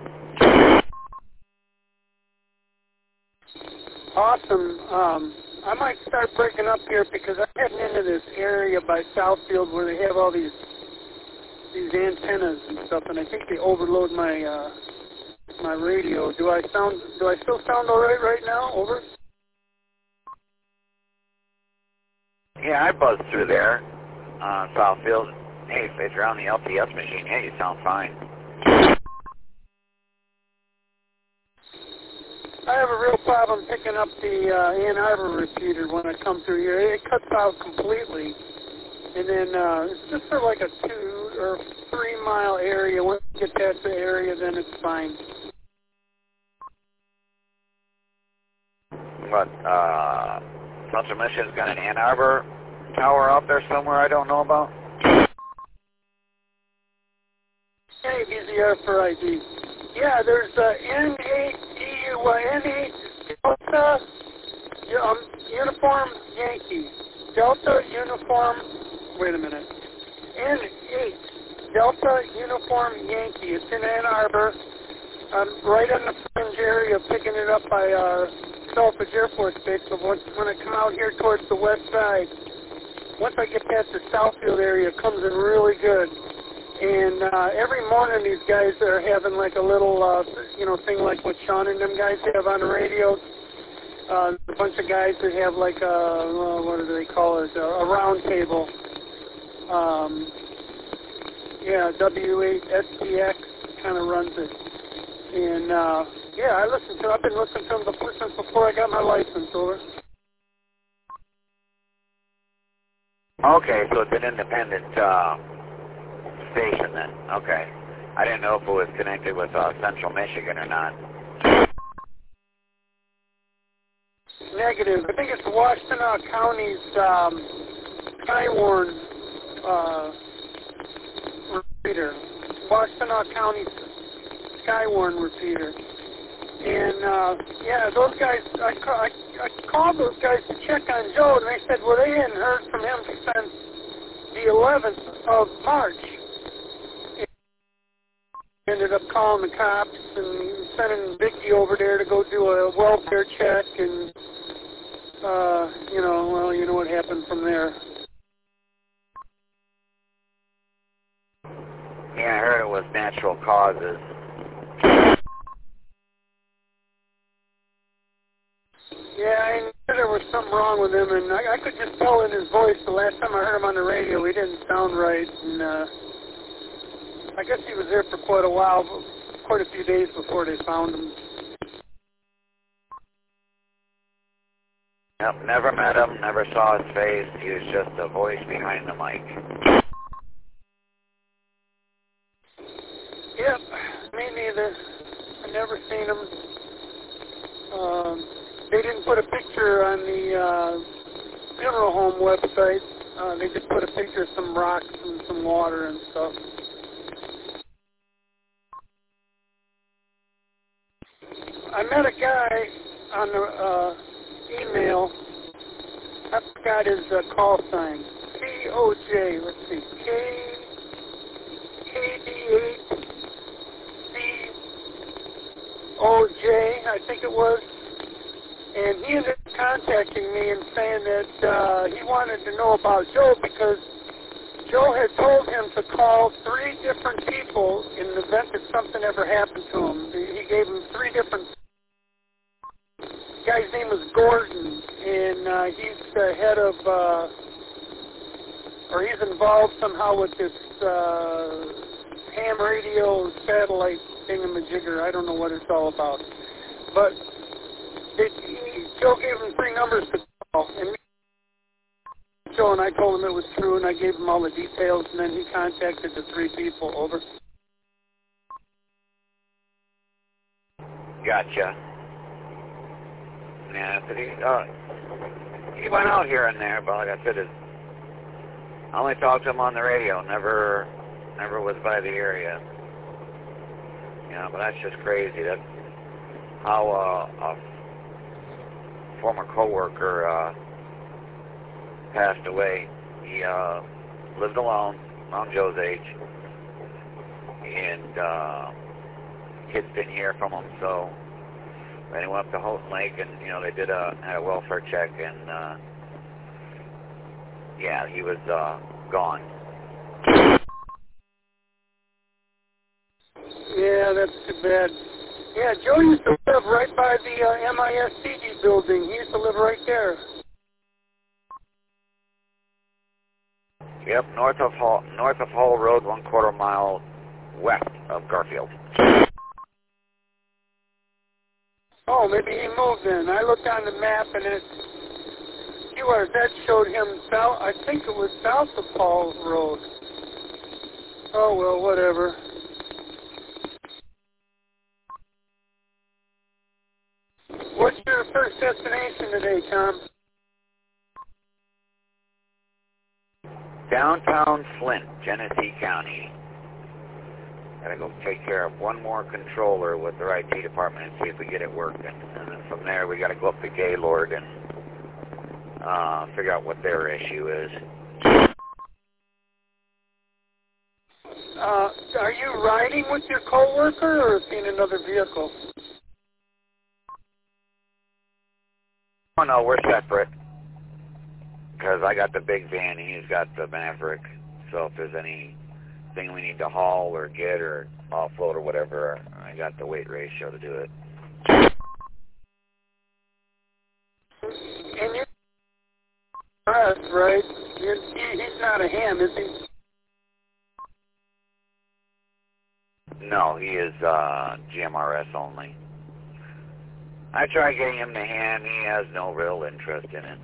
Speaker 5: Awesome. I might start breaking up here because I'm heading into this area by Southfield where they have all these antennas and stuff, and I think they overload my my radio. Do I still sound all right now? Over.
Speaker 9: Yeah, I buzzed through there, Southfield. Hey, if you're on the LTS machine, yeah, you sound fine.
Speaker 5: I have a real problem picking up the Ann Arbor repeater when I come through here. It cuts out completely. And then it's just for like a 2 or 3 mile area. Once you get past the area, then it's fine.
Speaker 9: What, Central Michigan's got an Ann Arbor tower out there somewhere I don't know about?
Speaker 5: Hey, BZR for ID. Yeah, there's N8 Delta Uniform Yankee. Delta Uniform, wait a minute. N8 Delta Uniform Yankee. It's in Ann Arbor. I'm right on the fringe area, picking it up by Selfridge Air Force Base. So when I come out here towards the west side, once I get past the Southfield area, it comes in really good. And every morning these guys are having like a little, thing like what Sean and them guys have on the radio. A bunch of guys that have like a, what do they call it, a round table. W8STX kind of runs it. And, I've been listening to them since before I got my license, over.
Speaker 9: Okay, so it's an independent station then. Okay. I didn't know if it was connected with Central Michigan or not.
Speaker 5: Negative. I think it's Washtenaw County's Skywarn repeater. Washtenaw County's Skywarn repeater. And, those guys, I called those guys to check on Joe, and they said, well, they hadn't heard from him since the 11th of March. Ended up calling the cops and sending Vicky over there to go do a welfare check, and, you know what happened from there.
Speaker 9: Yeah, I heard it was natural causes.
Speaker 5: Yeah, I knew there was something wrong with him, and I could just tell in his voice the last time I heard him on the radio, he didn't sound right, and I guess he was there for quite a while, quite a few days before they found him.
Speaker 9: Yep, never met him, never saw his face. He was just a voice behind the mic.
Speaker 5: Yep, me neither. I never seen him. They didn't put a picture on the funeral home website. They just put a picture of some rocks and some water and stuff. I met a guy on the email. I forgot his call sign. COJ, let's see, KD8COJ, I think it was. And he ended up contacting me and saying that he wanted to know about Joe because Joe had told him to call 3 different people in the event that something ever happened to him. He gave him 3 different. The guy's name was Gordon, and he's the head of, or he's involved somehow with this ham radio satellite thingamajigger. I don't know what it's all about. But Joe gave him 3 numbers to call, and show, and I told him it was true, and I gave him all the details, and then he contacted the 3 people. Over.
Speaker 9: Gotcha. Yeah, but he went out here and there, but like I said, I only talked to him on the radio. Never was by the area. You know, but that's just crazy. That's how a former coworker passed away. He lived alone, around Joe's age, and kids didn't hear from him, so then he went up to Houghton Lake, and they had a welfare check, and yeah, he was gone.
Speaker 5: Yeah, that's too bad. Yeah, Joe used to live right by the MISCG building. He used to live right there.
Speaker 9: Yep, north of Hall Road, 1/4 mile west of Garfield.
Speaker 5: Oh, maybe he moved in. I looked on the map, and that showed him south. I think it was south of Hall Road. Oh, well, whatever. What's your first destination today, Tom?
Speaker 9: Downtown Flint, Genesee County. Gotta go take care of one more controller with their IT department and see if we get it working. And then from there, we gotta go up to Gaylord and figure out what their issue is.
Speaker 5: Are you riding with your coworker or in another vehicle?
Speaker 9: Oh no, we're separate. Because I got the big van and he's got the Maverick. So if there's anything we need to haul or get or offload or whatever, I got the weight ratio to do it.
Speaker 5: And you're us, right? He's not a ham, is he?
Speaker 9: No, he is GMRS only. I tried getting him to ham. He has no real interest in it.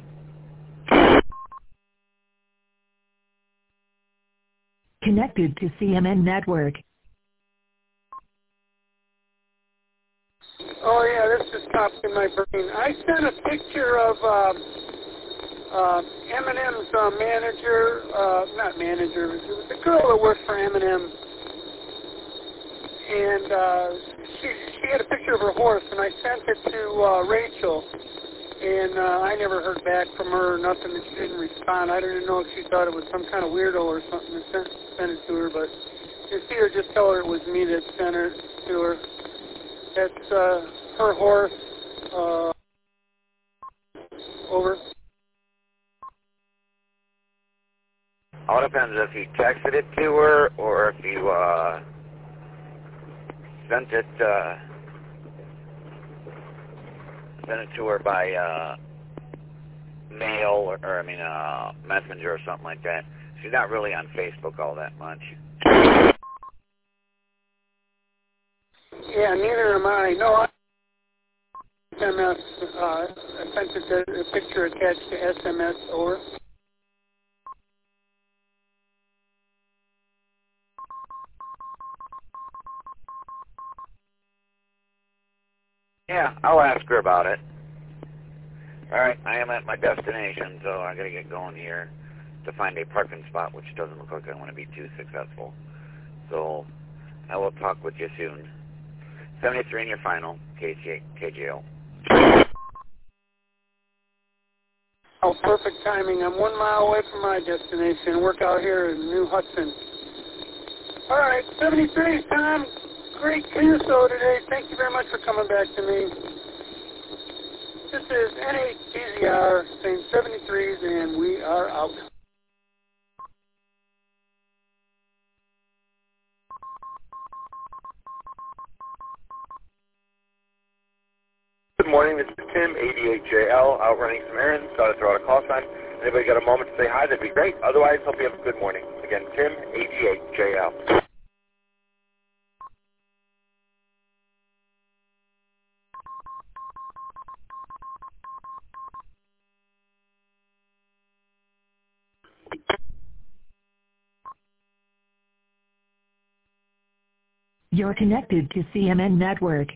Speaker 1: Connected to CMN Network.
Speaker 5: Oh, yeah, this just popped in my brain. I sent a picture of Eminem's manager, not manager, it was the girl that worked for Eminem. And she had a picture of her horse, and I sent it to Rachel. And I never heard back from her or nothing, and she didn't respond. I didn't know if she thought it was some kind of weirdo or something that sent it to her, but if you see her, just tell her it was me that sent it to her. That's her horse. Over.
Speaker 9: All depends if you texted it to her or if you sent it to her by mail or messenger or something like that. She's not really on Facebook all that much.
Speaker 5: Yeah, neither am I. No, I SMS. I sent it a picture attached to SMS. Over.
Speaker 9: Yeah, I'll ask her about it. All right, I am at my destination, so I got to get going here to find a parking spot, which doesn't look like I want to be too successful. So I will talk with you soon. 73 in your final, KJO.
Speaker 5: Oh, perfect timing. I'm 1 mile away from my destination. Work out here in New Hudson. All right, 73, Tom. Great QSO today. Thank you very much for coming back to me. This is NHGZR, saying 73s, and we are out.
Speaker 10: Good morning, this is Tim, 88JL, out running some errands, got to throw out a call sign. Anybody got a moment to say hi, that'd be great. Otherwise, hope you have a good morning. Again, Tim, 88JL.
Speaker 1: You're connected to CMN Network.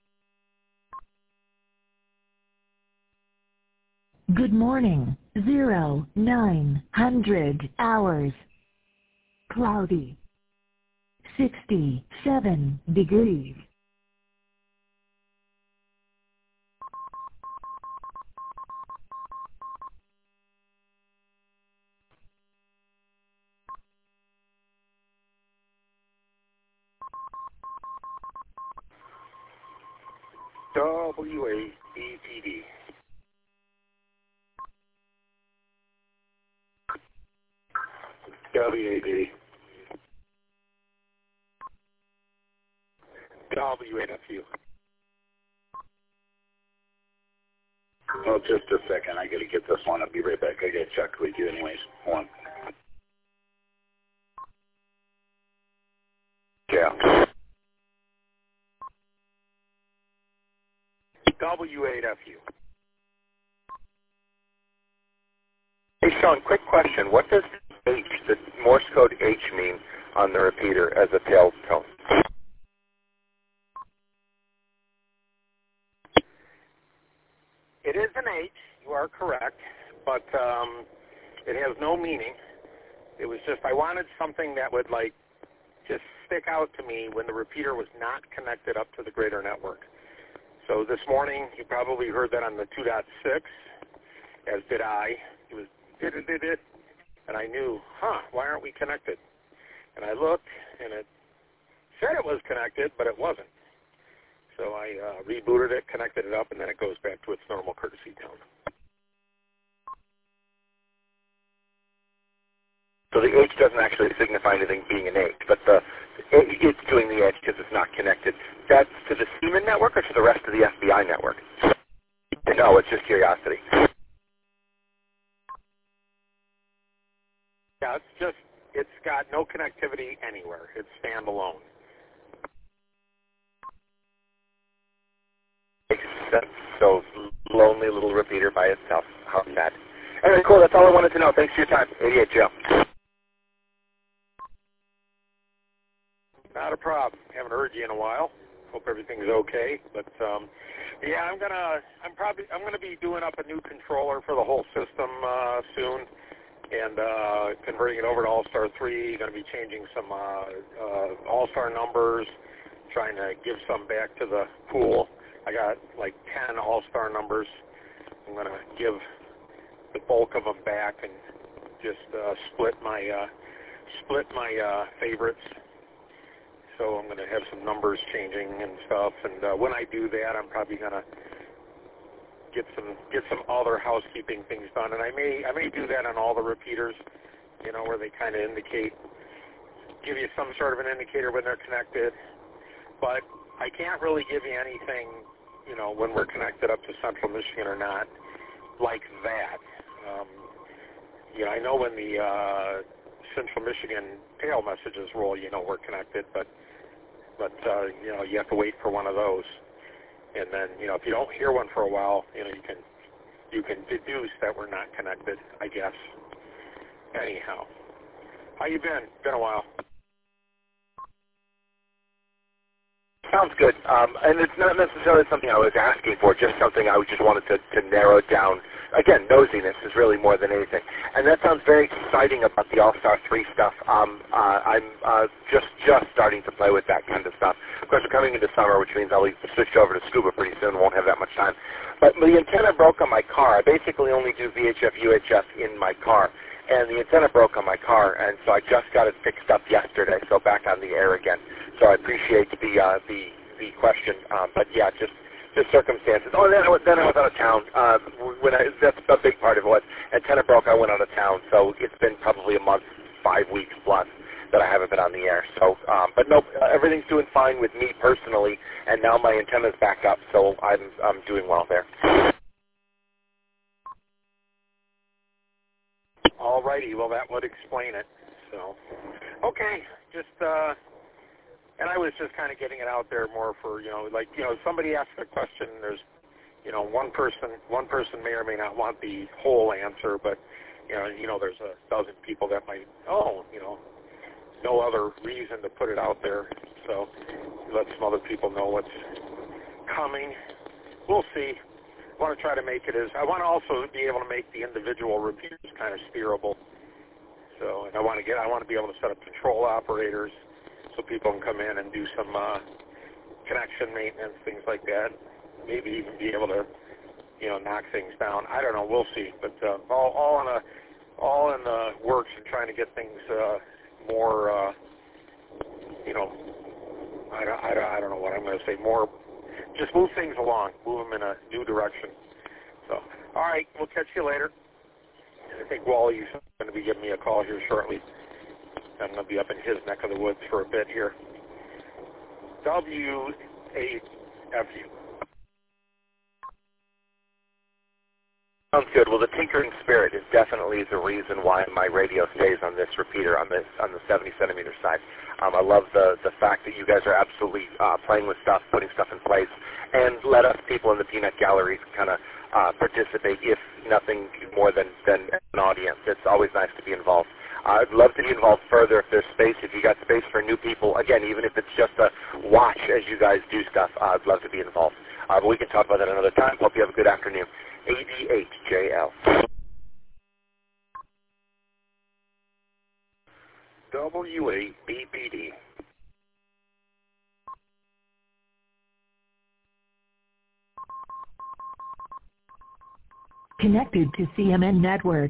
Speaker 1: Good morning. 0900 hours. Cloudy. 67 degrees.
Speaker 3: WABPD. WAD. WAFU.
Speaker 7: Oh, just a second. I got to get this one. I'll be right back. I got to check with you anyways. Hold on. Yeah.
Speaker 3: W8FU. Hey, Sean, quick question. What does H, the Morse code H, mean on the repeater as a tail tone? It is an H. You are correct, but it has no meaning. It was just I wanted something that would, like, just stick out to me when the repeater was not connected up to the greater network. So this morning, you probably heard that on the 2.6, as did I. It was did, and I knew, why aren't we connected? And I looked, and it said it was connected, but it wasn't. So I rebooted it, connected it up, and then it goes back to its normal courtesy tone. So the H doesn't actually signify anything being an H, but it's doing the H because it's not connected. That's to the Siemens network or to the rest of the FBI network? No, it's just curiosity. Yeah, it's got no connectivity anywhere. It's standalone. Makes sense. So lonely little repeater by itself. How sad. Anyway, cool. That's all I wanted to know. Thanks for your time. 88 Joe. Not a problem. Haven't heard you in a while. Hope everything's okay. But yeah, I'm gonna be doing up a new controller for the whole system soon, and converting it over to All-Star 3. Going to be changing some All-Star numbers, trying to give some back to the pool. I got like 10 All-Star numbers. I'm going to give the bulk of them back and just split my favorites. So I'm going to have some numbers changing and stuff. And when I do that, I'm probably going to get some other housekeeping things done. And I may do that on all the repeaters, you know, where they kind of give you some sort of an indicator when they're connected. But I can't really give you anything, you know, when we're connected up to Central Michigan or not, like that. You know, I know when the Central Michigan tail messages roll, you know, we're connected, but you know, you have to wait for one of those. And then, you know, if you don't hear one for a while, you know, you can deduce that we're not connected, I guess. Anyhow, how you been? Been a while. Sounds good. And it's not necessarily something I was asking for, just something I just wanted to narrow down. Again, nosiness is really more than anything. And that sounds very exciting about the All-Star 3 stuff. I'm just starting to play with that kind of stuff. Of course, we're coming into summer, which means I'll be switched over to Scuba pretty soon. Won't have that much time. But the antenna broke on my car. I basically only do VHF, UHF in my car. And the antenna broke on my car, and so I just got it fixed up yesterday, so back on the air again. So I appreciate the question, but yeah, just circumstances. Oh, then I was out of town. That's a big part of it was antenna broke. I went out of town, so it's been probably a month, 5 weeks plus that I haven't been on the air. So, but no, everything's doing fine with me personally, and now my antenna's back up, so I'm doing well there. Alrighty, well that would explain it. So, okay, and I was just kind of getting it out there more for, you know, like, you know, somebody asks a question, there's, you know, one person may or may not want the whole answer, but, you know, there's a dozen people that might, you know, no other reason to put it out there. so let some other people know what's coming. We'll see. I want to try to make it I want to also be able to make the individual reviews kind of steerable. So, and I want to be able to set up control operators so people can come in and do some connection maintenance, things like that. Maybe even be able to, knock things down. I don't know. We'll see. But all in the works and trying to get things more, I don't know what I'm going to say. More, just move things along, move them in a new direction. So, all right, we'll catch you later. I think Wally's going to be giving me a call here shortly. I'm going to be up in his neck of the woods for a bit here. W8FU.
Speaker 10: Sounds good. Well, the tinkering spirit is definitely the reason why my radio stays on this repeater on the 70 centimeter side. I love the fact that you guys are absolutely playing with stuff, putting stuff in place, and let us people in the peanut gallery kind of participate, if nothing more than an audience. It's always nice to be involved. I'd love to be involved further if there's space. If you got space for new people, again, even if it's just a watch as you guys do stuff, I'd love to be involved. But we can talk about that another time. Hope you have a good afternoon. AD8JL.
Speaker 7: W8BBD.
Speaker 1: Connected to CMN Network.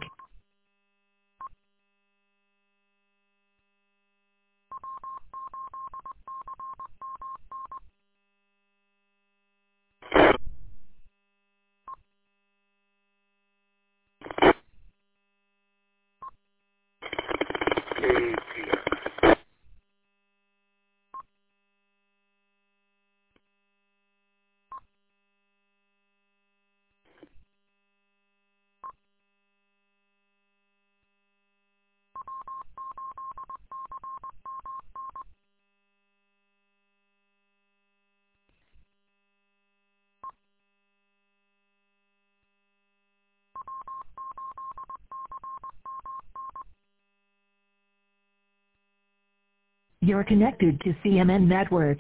Speaker 1: You're connected to CMN Network.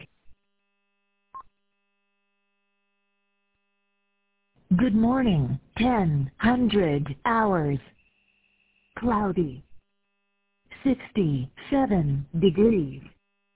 Speaker 1: Good morning, 10:00 hours. Cloudy. 67 degrees.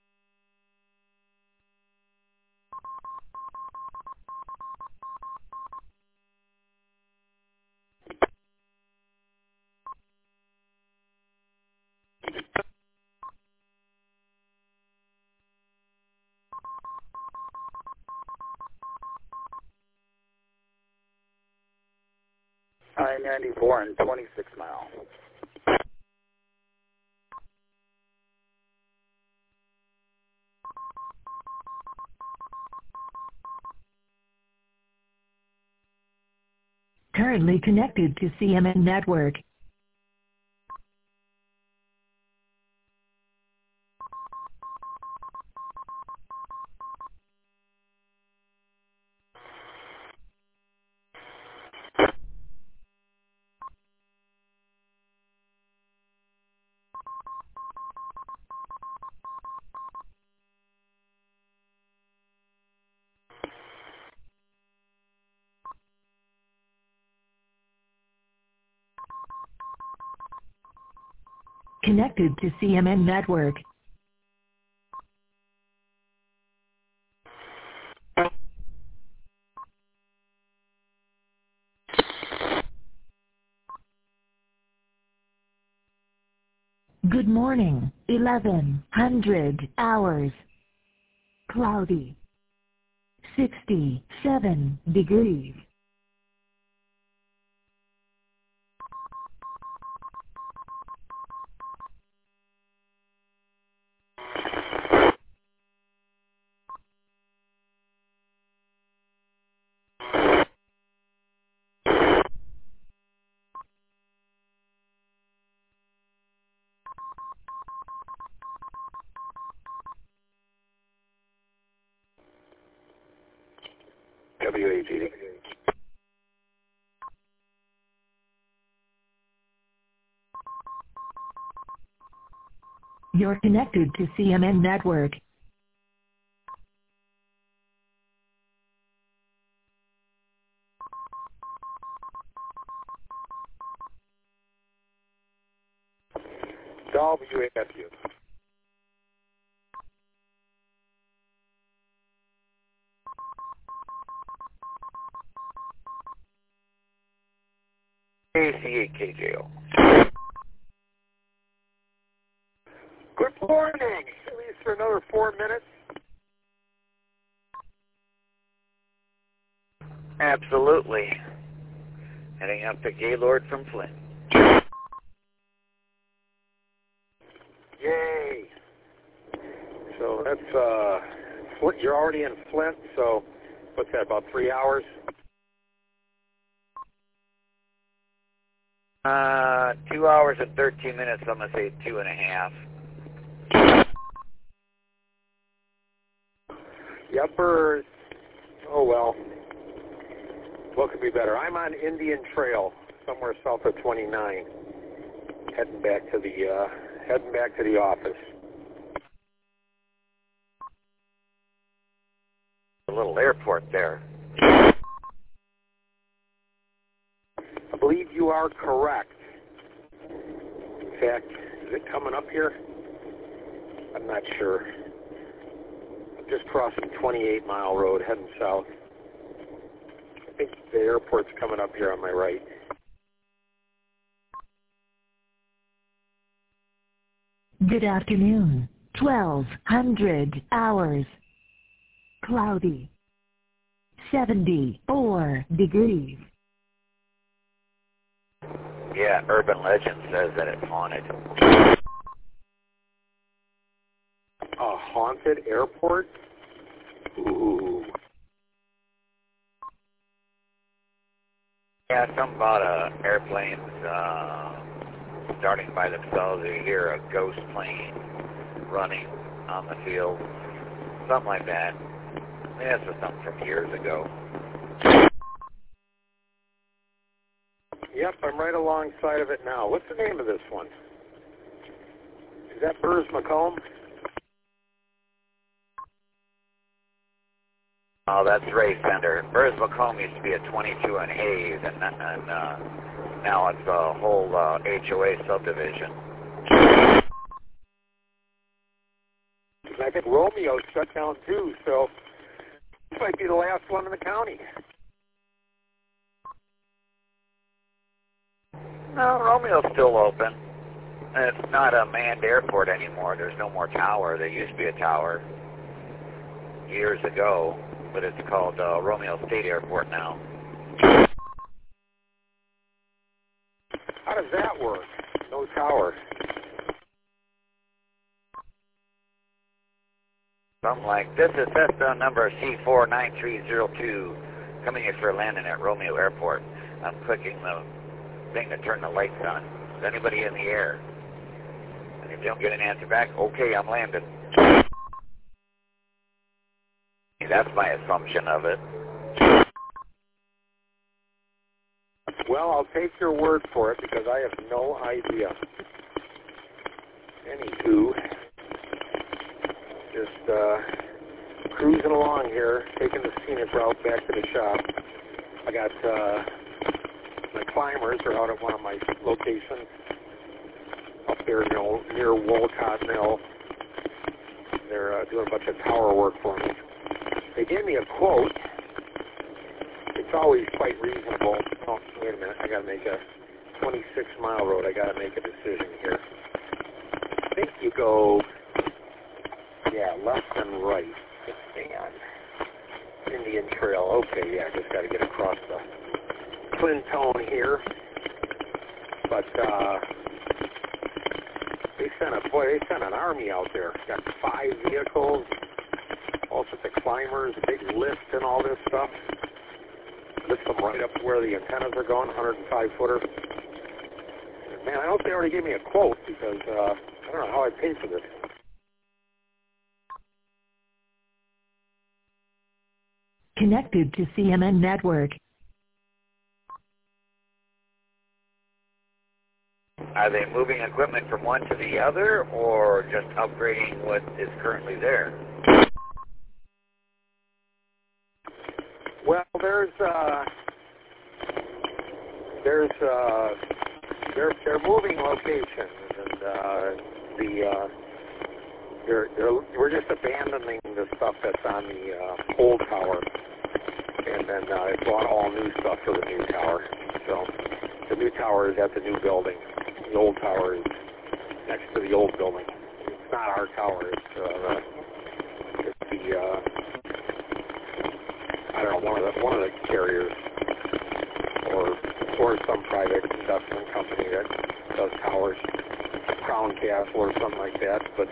Speaker 9: I-94 and 26 mile.
Speaker 1: Currently connected to CMN Network. Connected to CMN Network. Good morning, 11:00 hours. Cloudy. 67 degrees.
Speaker 7: WAGD.
Speaker 1: You're connected to CMN Network.
Speaker 3: WASU.
Speaker 9: AC8KJO.
Speaker 3: Good morning. At least for another 4 minutes.
Speaker 9: Absolutely. Heading up to Gaylord from Flint.
Speaker 3: Yay. So that's, you're already in Flint, so what's that, about 3 hours?
Speaker 9: 2 hours and 13 minutes, I'm going to say 2.5.
Speaker 3: The uppers, oh well. What could be better? I'm on Indian Trail, somewhere south of 29, heading back to the office.
Speaker 9: A little airport there.
Speaker 3: I believe you are correct. In fact, is it coming up here? I'm not sure. I'm just crossing 28 Mile Road, heading south. I think the airport's coming up here on my right.
Speaker 1: Good afternoon. 1200 hours. Cloudy. 74 degrees.
Speaker 9: Yeah, urban legend says that it's haunted.
Speaker 3: A haunted airport? Ooh.
Speaker 9: Yeah, something about airplanes starting by themselves. You hear a ghost plane running on the field. Something like that. I mean, this was something from years ago.
Speaker 3: Yep, I'm right alongside of it now. What's the name of this one? Is that Burrs McComb?
Speaker 9: Oh, that's Ray Center. Burrs McComb used to be a 22 on Hayes, and now it's a whole HOA subdivision.
Speaker 3: I think Romeo shut down too, so this might be the last one in the county.
Speaker 9: No, Romeo's still open. And it's not a manned airport anymore. There's no more tower. There used to be a tower years ago, but it's called Romeo State Airport now.
Speaker 3: How does that work? No tower.
Speaker 9: Something like this is Cessna number C49302 coming in for landing at Romeo Airport. I'm clicking the thing to turn the lights on. Is anybody in the air? And if you don't get an answer back, okay, I'm landing. That's my assumption of it.
Speaker 3: Well, I'll take your word for it because I have no idea. Anywho, just cruising along here, taking the scenic route back to the shop. I got my climbers are out at one of my locations up there near Wolcott Mill. They're doing a bunch of tower work for me. They gave me a quote. It's always quite reasonable. Oh, wait a minute. I got to make a 26-mile road. I got to make a decision here. I think you go, left and right. Hang on. Indian Trail. Okay, yeah, just got to get across the Clintone here. But they sent an army out there. Got 5 vehicles, all sorts of climbers, a big lift and all this stuff. Lift them right up to where the antennas are going, 105-footer. Man, I hope they already gave me a quote because I don't know how I paid for this.
Speaker 1: Connected to CMN Network.
Speaker 9: Are they moving equipment from one to the other or just upgrading what is currently there?
Speaker 3: Well, they're moving locations, and we're just abandoning the stuff that's on the old tower, and then it's all new stuff for the new tower. So the new tower is at the new building. The old tower is next to the old building. It's not our tower. It's the I don't know, one of the carriers, or some private investment company that does towers, Crown Castle or something like that. But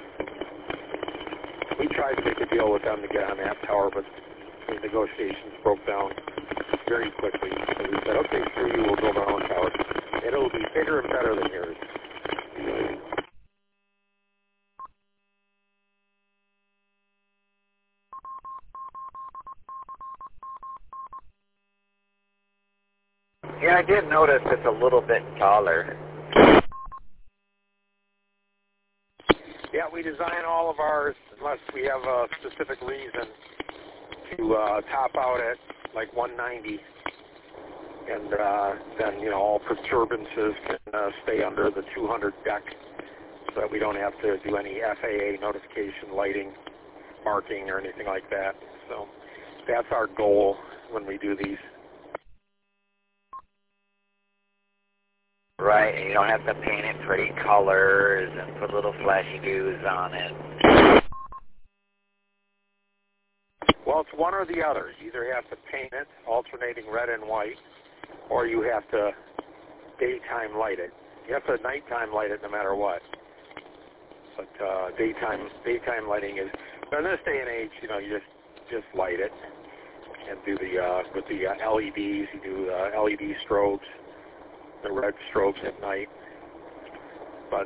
Speaker 3: we tried to make a deal with them to get on that tower, but the negotiations broke down very quickly. So we said, okay, screw you, we'll build our own tower. And it'll be bigger and better than yours.
Speaker 9: Yeah, I did notice it's a little bit taller.
Speaker 3: Yeah, we design all of ours unless we have a specific reason to top out at like 190, and then all perturbances can stay under the 200 deck, so that we don't have to do any FAA notification, lighting, marking, or anything like that. So that's our goal when we do these.
Speaker 9: Right, and you don't have to paint it pretty colors and put little flashy doos on it.
Speaker 3: Well, it's one or the other. You either have to paint it, alternating red and white, or you have to daytime light it. You have to nighttime light it no matter what. But daytime lighting is, in this day and age, you just light it and do with the LEDs. You do LED strobes, the red strobes at night. But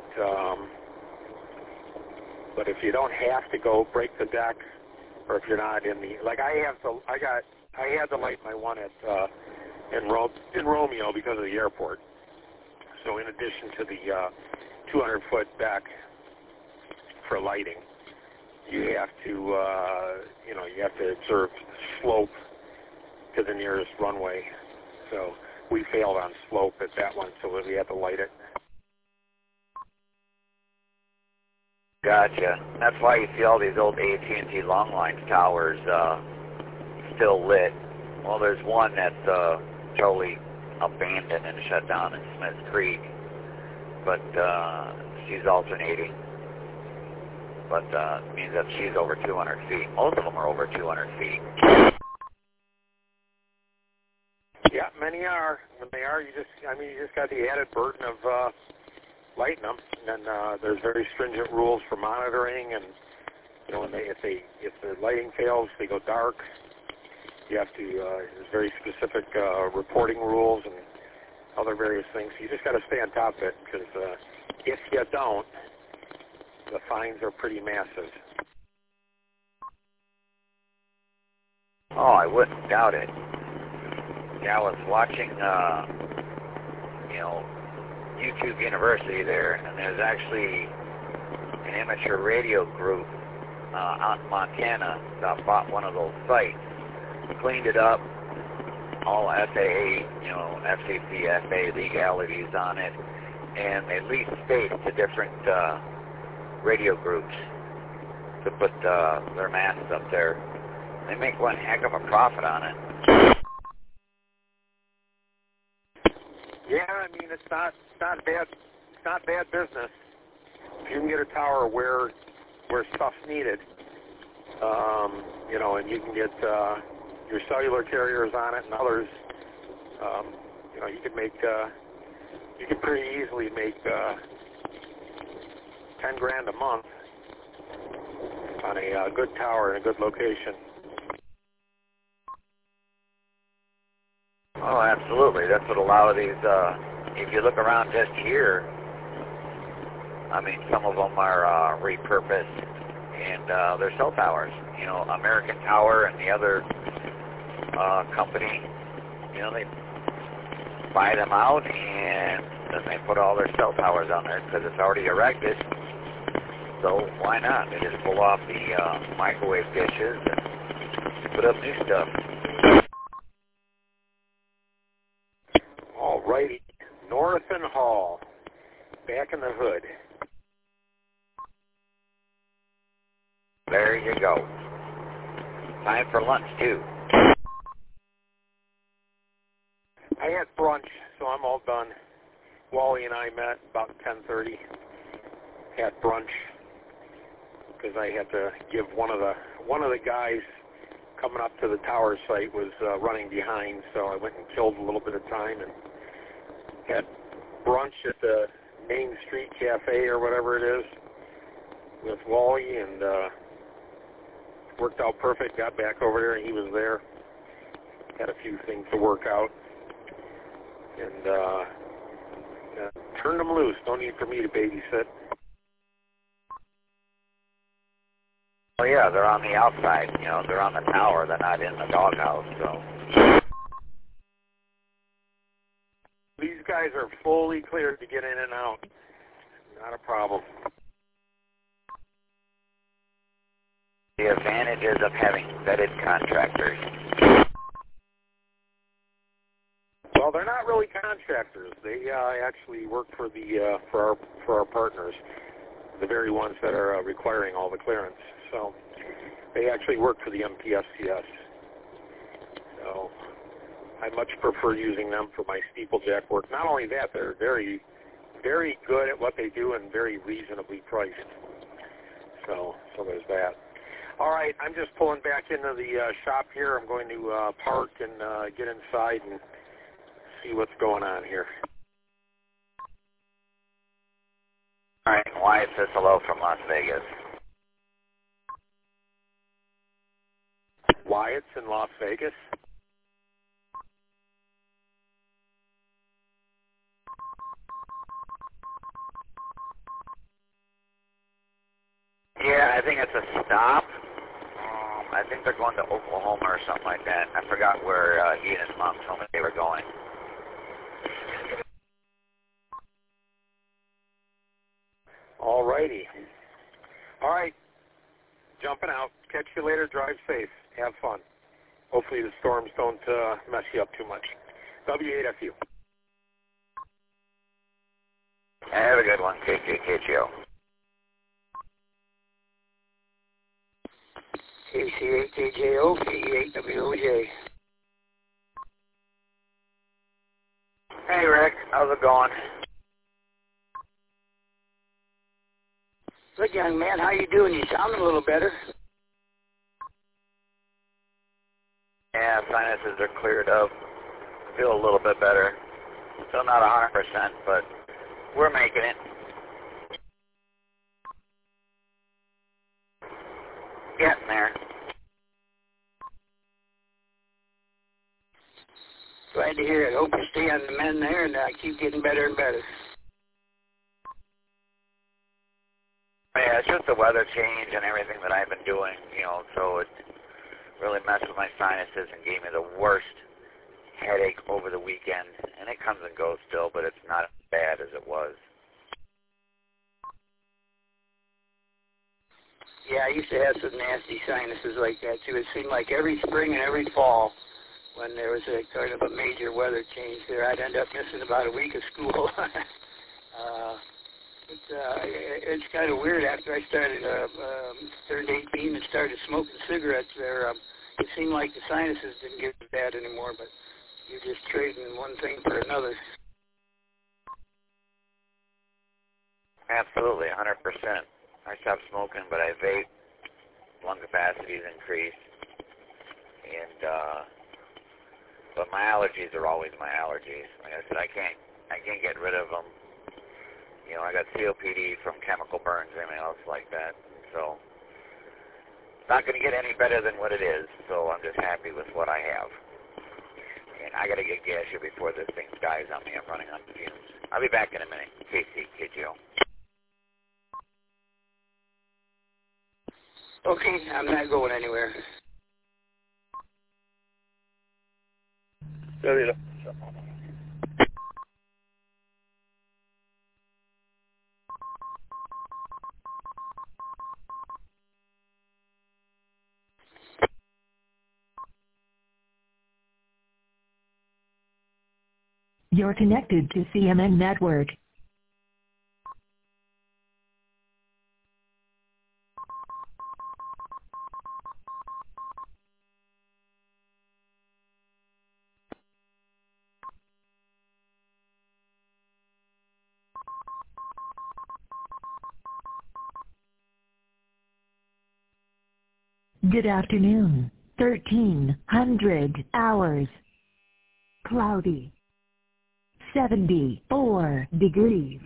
Speaker 3: if you don't have to go break the deck, or if you're not in the, like I had to light my one at in Romeo because of the airport. So in addition to the 200-foot deck for lighting, you have to you have to observe slope to the nearest runway. So we failed on slope at that one, so we had to light it.
Speaker 9: Gotcha. That's why you see all these old AT&T long lines towers still lit. Well, there's one that's totally abandoned and shut down in Smith Creek, but she's alternating. But it means that she's over 200 feet. Most of them are over 200 feet.
Speaker 3: Yeah, many are. When they are, you just got the added burden of lighting them, and then there's very stringent rules for monitoring, and if the lighting fails, they go dark. You have to there's very specific reporting rules and other various things. You just got to stay on top of it, because if you don't, the fines are pretty massive.
Speaker 9: Oh, I wouldn't doubt it. Yeah, I was watching YouTube University there, and there's actually an amateur radio group out in Montana that bought one of those sites, cleaned it up, all FAA, FCC, FAA legalities on it, and they leased space to different radio groups to put their masts up there. They make one heck of a profit on it.
Speaker 3: Yeah, it's not bad business. If you can get a tower where stuff's needed, and you can get your cellular carriers on it and others, you can pretty easily make $10,000 a month on a good tower in a good location.
Speaker 9: Oh, absolutely. That's what a lot of these, if you look around just here, some of them are repurposed, and they're cell towers. American Tower and the other company, they buy them out, and then they put all their cell towers on there because it's already erected. So why not? They just pull off the microwave dishes and put up new stuff.
Speaker 3: Alrighty, Northen Hall. back in the hood.
Speaker 9: There you go. Time for lunch, too.
Speaker 3: I had brunch, so I'm all done. Wally and I met about 10:30. Had brunch because I had to give one of the guys coming up to the tower site was running behind, so I went and killed a little bit of time and had brunch at the Main Street Cafe or whatever it is with Wally, and worked out perfect. Got back over there and he was there. Had a few things to work out, and turned them loose. No need for me to babysit.
Speaker 9: Oh yeah, they're on the outside. You know, they're on the tower. They're not in the doghouse. So
Speaker 3: these guys are fully cleared to get in and out. Not a problem.
Speaker 9: The advantages of having vetted contractors.
Speaker 3: Well, they're not really contractors. They actually work for the for our partners, the very ones that are requiring all the clearance. So they actually work for the MPSCS. So I much prefer using them for my steeplejack work. Not only that, they're very, very good at what they do and very reasonably priced. So there's that. All right, I'm just pulling back into the shop here. I'm going to park and get inside and see what's going on here.
Speaker 9: All right, Wyatt says hello from Las Vegas.
Speaker 3: Wyatt's in Las Vegas.
Speaker 9: Yeah, I think it's a stop. I think they're going to Oklahoma or something like that. I forgot where he and his mom told me they were going.
Speaker 3: All righty. All right. Jumping out. Catch you later. Drive safe. Have fun. Hopefully the storms don't mess you up too much. W8FU.
Speaker 9: Have a good one, KKKGO.
Speaker 5: KC8KJO, KE8WOJ.
Speaker 9: Hey, Rick. How's it going?
Speaker 5: Good, young man. How you doing? You sound a little better.
Speaker 9: Yeah, sinuses are cleared up. Feel a little bit better. Still not 100%, but we're making it. Getting there.
Speaker 5: Glad to hear it. Hope you stay on the mend there and keep getting better and better.
Speaker 9: Yeah, it's just the weather change and everything that I've been doing, so it really messed with my sinuses and gave me the worst headache over the weekend. And it comes and goes still, but it's not as bad as it was.
Speaker 5: Yeah, I used to have some nasty sinuses like that, too. It seemed like every spring and every fall when there was a kind of a major weather change there, I'd end up missing about a week of school. It's kind of weird. After I started, turned 18 and started smoking cigarettes there, it seemed like the sinuses didn't get bad anymore, but you're just trading one thing for another.
Speaker 9: Absolutely, 100%. I stopped smoking, but I vape. Lung capacity's increased. And, but my allergies are always my allergies. Like I said, I can't get rid of them. I got COPD from chemical burns and everything else like that. So, it's not going to get any better than what it is. So I'm just happy with what I have. And I got to get gas here before this thing dies on me. I'm running on fumes. I'll be back in a minute. KCKGO.
Speaker 5: Okay, I'm not going anywhere.
Speaker 1: You're connected to CMN Network. Good afternoon. 1300 hours. Cloudy. 74 degrees.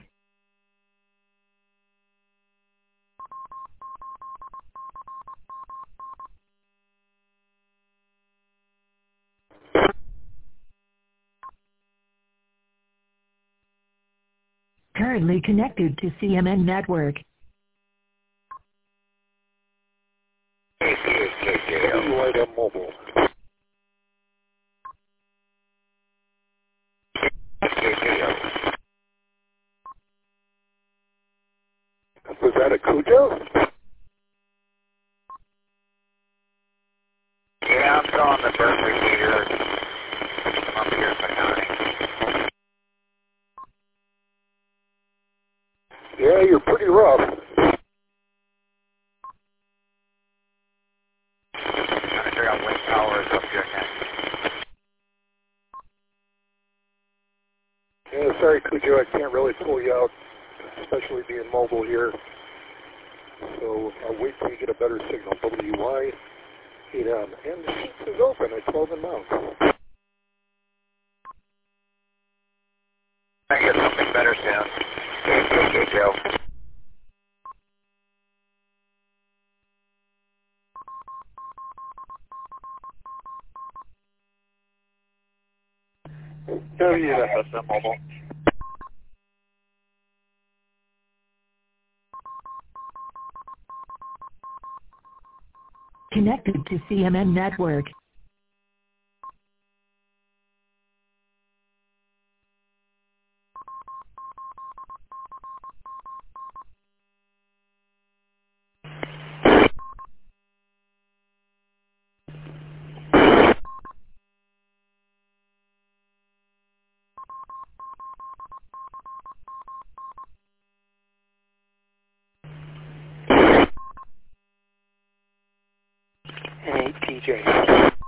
Speaker 1: Currently connected to CMN Network.
Speaker 7: WIDM Mobile. Was that a Cujo?
Speaker 9: Yeah, I'm still on the bird repeater. I'm here for counting.
Speaker 7: Yeah, you're pretty rough.
Speaker 9: Trying to figure out which tower is up here next.
Speaker 7: Yeah, sorry, Cujo, I can't really pull you out, especially being mobile here. So I'll wait till you get a better signal. WY 8M. And the sheets is open at 12 and mount.
Speaker 9: I get something better soon. Okay, Joe.
Speaker 10: WFSM Mobile.
Speaker 1: Connected to CMN Network.
Speaker 5: N8PJ.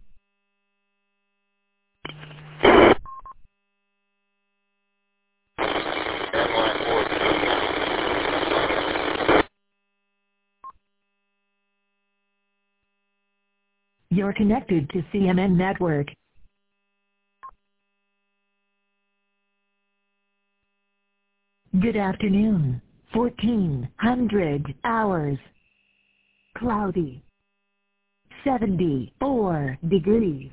Speaker 1: You're connected to CMN Network. Good afternoon. 1400 hours. Cloudy. 74 degrees.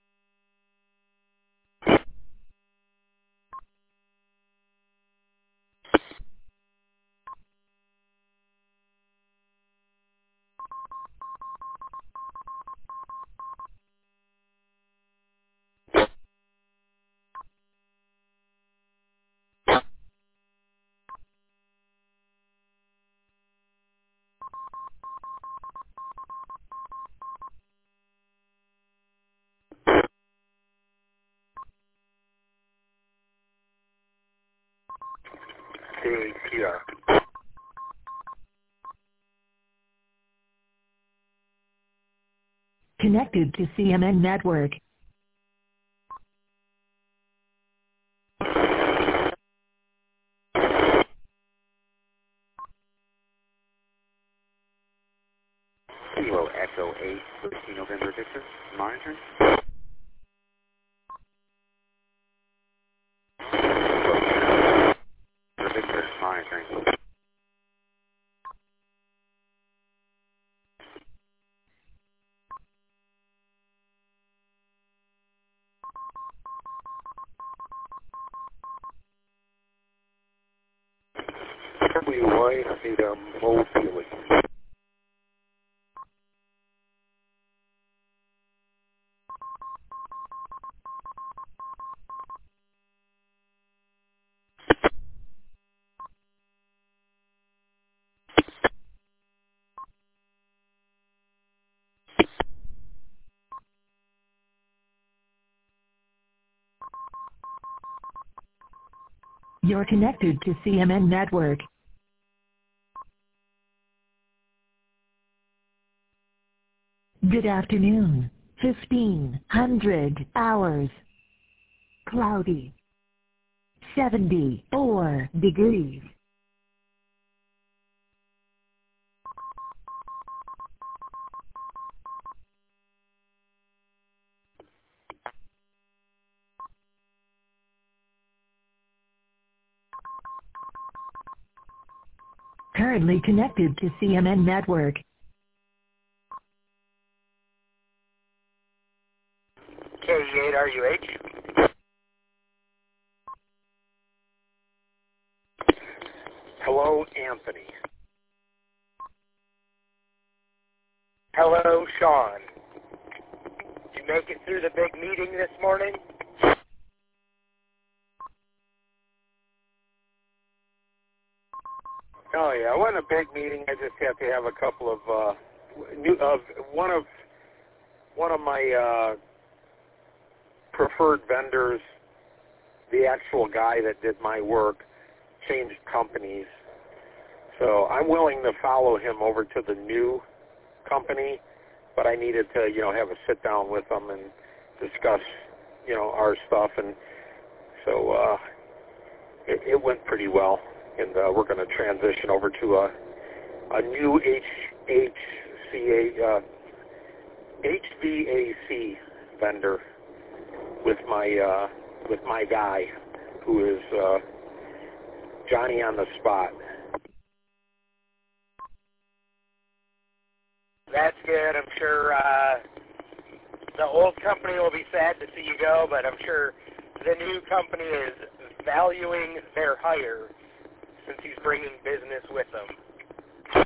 Speaker 7: KPR.
Speaker 1: Connected to CMN Network.
Speaker 11: Kilo Echo 8, 13 November Victor, monitoring. Victor, monitoring.
Speaker 7: WY 8M Mobile.
Speaker 1: You're connected to CMN Network. Good afternoon. 1500 hours. Cloudy. 74 degrees. currently connected to CMN network.
Speaker 4: KE8RUH.
Speaker 3: Hello, Anthony.
Speaker 4: Hello, Sean. Did you make it through the big meeting this morning?
Speaker 3: Oh yeah, it wasn't a big meeting. I just have to have a couple of one of my preferred vendors, the actual guy that did my work, changed companies. So I'm willing to follow him over to the new company, but I needed to, have a sit down with him and discuss, our stuff. And so it went pretty well. And we're going to transition over to a new HVAC vendor with my guy, who is Johnny on the spot.
Speaker 4: That's good. I'm sure the old company will be sad to see you go, but I'm sure the new company is valuing their hire since he's bringing business with him.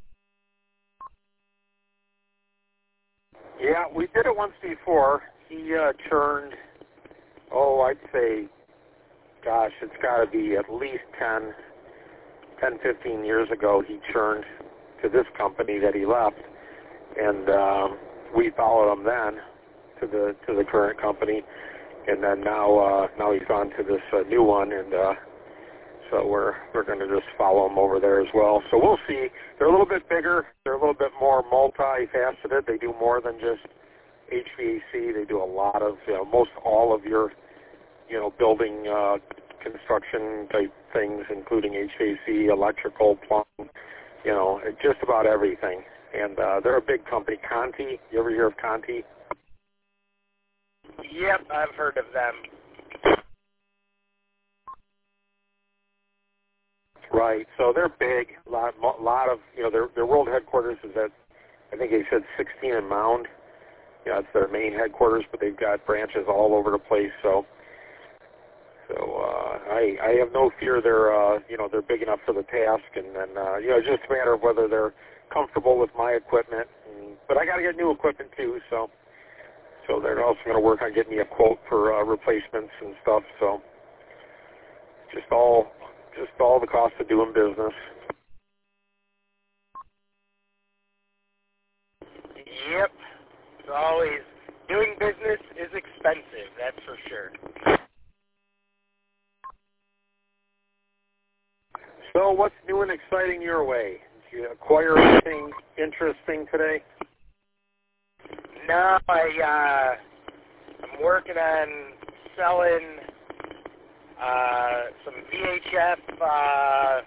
Speaker 3: Yeah, we did it once before. He churned, I'd say, gosh, it's got to be at least 10, 15 years ago he churned to this company that he left. And we followed him then to the current company. And then now he's gone to this new one, and so we're going to just follow them over there as well. So we'll see. They're a little bit bigger. They're a little bit more multifaceted. They do more than just HVAC. They do a lot of, most all of your, building construction type things, including HVAC, electrical, plumbing, just about everything. And they're a big company. Conti, you ever hear of Conti?
Speaker 4: Yep, I've heard of them.
Speaker 3: Right. So they're big. A lot of their world headquarters is at, I think they said 16 in Mound. It's their main headquarters, but they've got branches all over the place. So I have no fear they're big enough for the task, and then it's just a matter of whether they're comfortable with my equipment. But I got to get new equipment too, so they're also going to work on getting me a quote for replacements and stuff. So just all the cost of doing business.
Speaker 4: Yep. It's always, doing business is expensive, that's for sure.
Speaker 3: So what's new and exciting your way? Did you acquire anything interesting today?
Speaker 4: No, I'm working on selling some VHF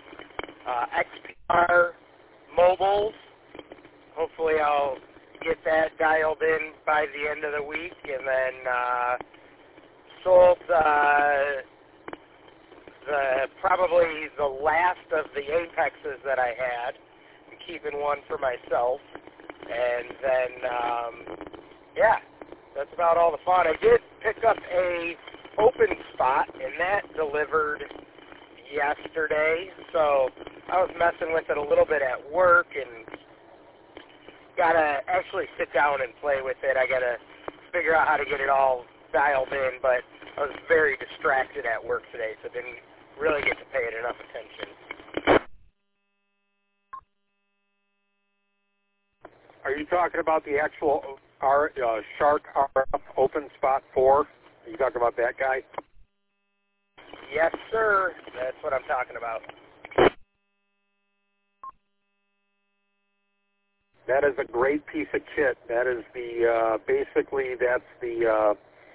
Speaker 4: XPR mobiles. Hopefully I'll get that dialed in by the end of the week, and then sold probably the last of the Apexes that I had. I'm keeping one for myself. And then, that's about all the fun. I did pick up a open spot, and that delivered yesterday. So I was messing with it a little bit at work, and got to actually sit down and play with it. I got to figure out how to get it all dialed in, but I was very distracted at work today, so didn't really get to pay it enough attention.
Speaker 3: Are you talking about the actual Shark RF Open Spot 4? Are you talking about that guy?
Speaker 4: Yes, sir. That's what I'm talking about.
Speaker 3: That is a great piece of kit. That is the basically that's the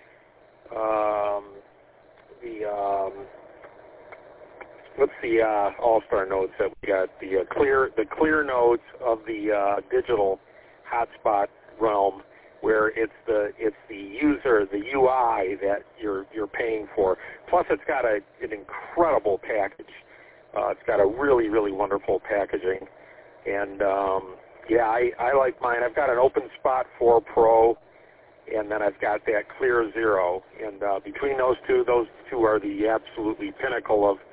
Speaker 3: what's the all-star nodes that we got? The clear nodes of the digital hotspot realm, where it's the user, the UI that you're paying for. Plus, it's got an incredible package It's got a really, really wonderful packaging. And, yeah, I like mine. I've got an Open Spot 4 Pro, and then I've got that Clear Zero. And between those two are the absolutely pinnacle of,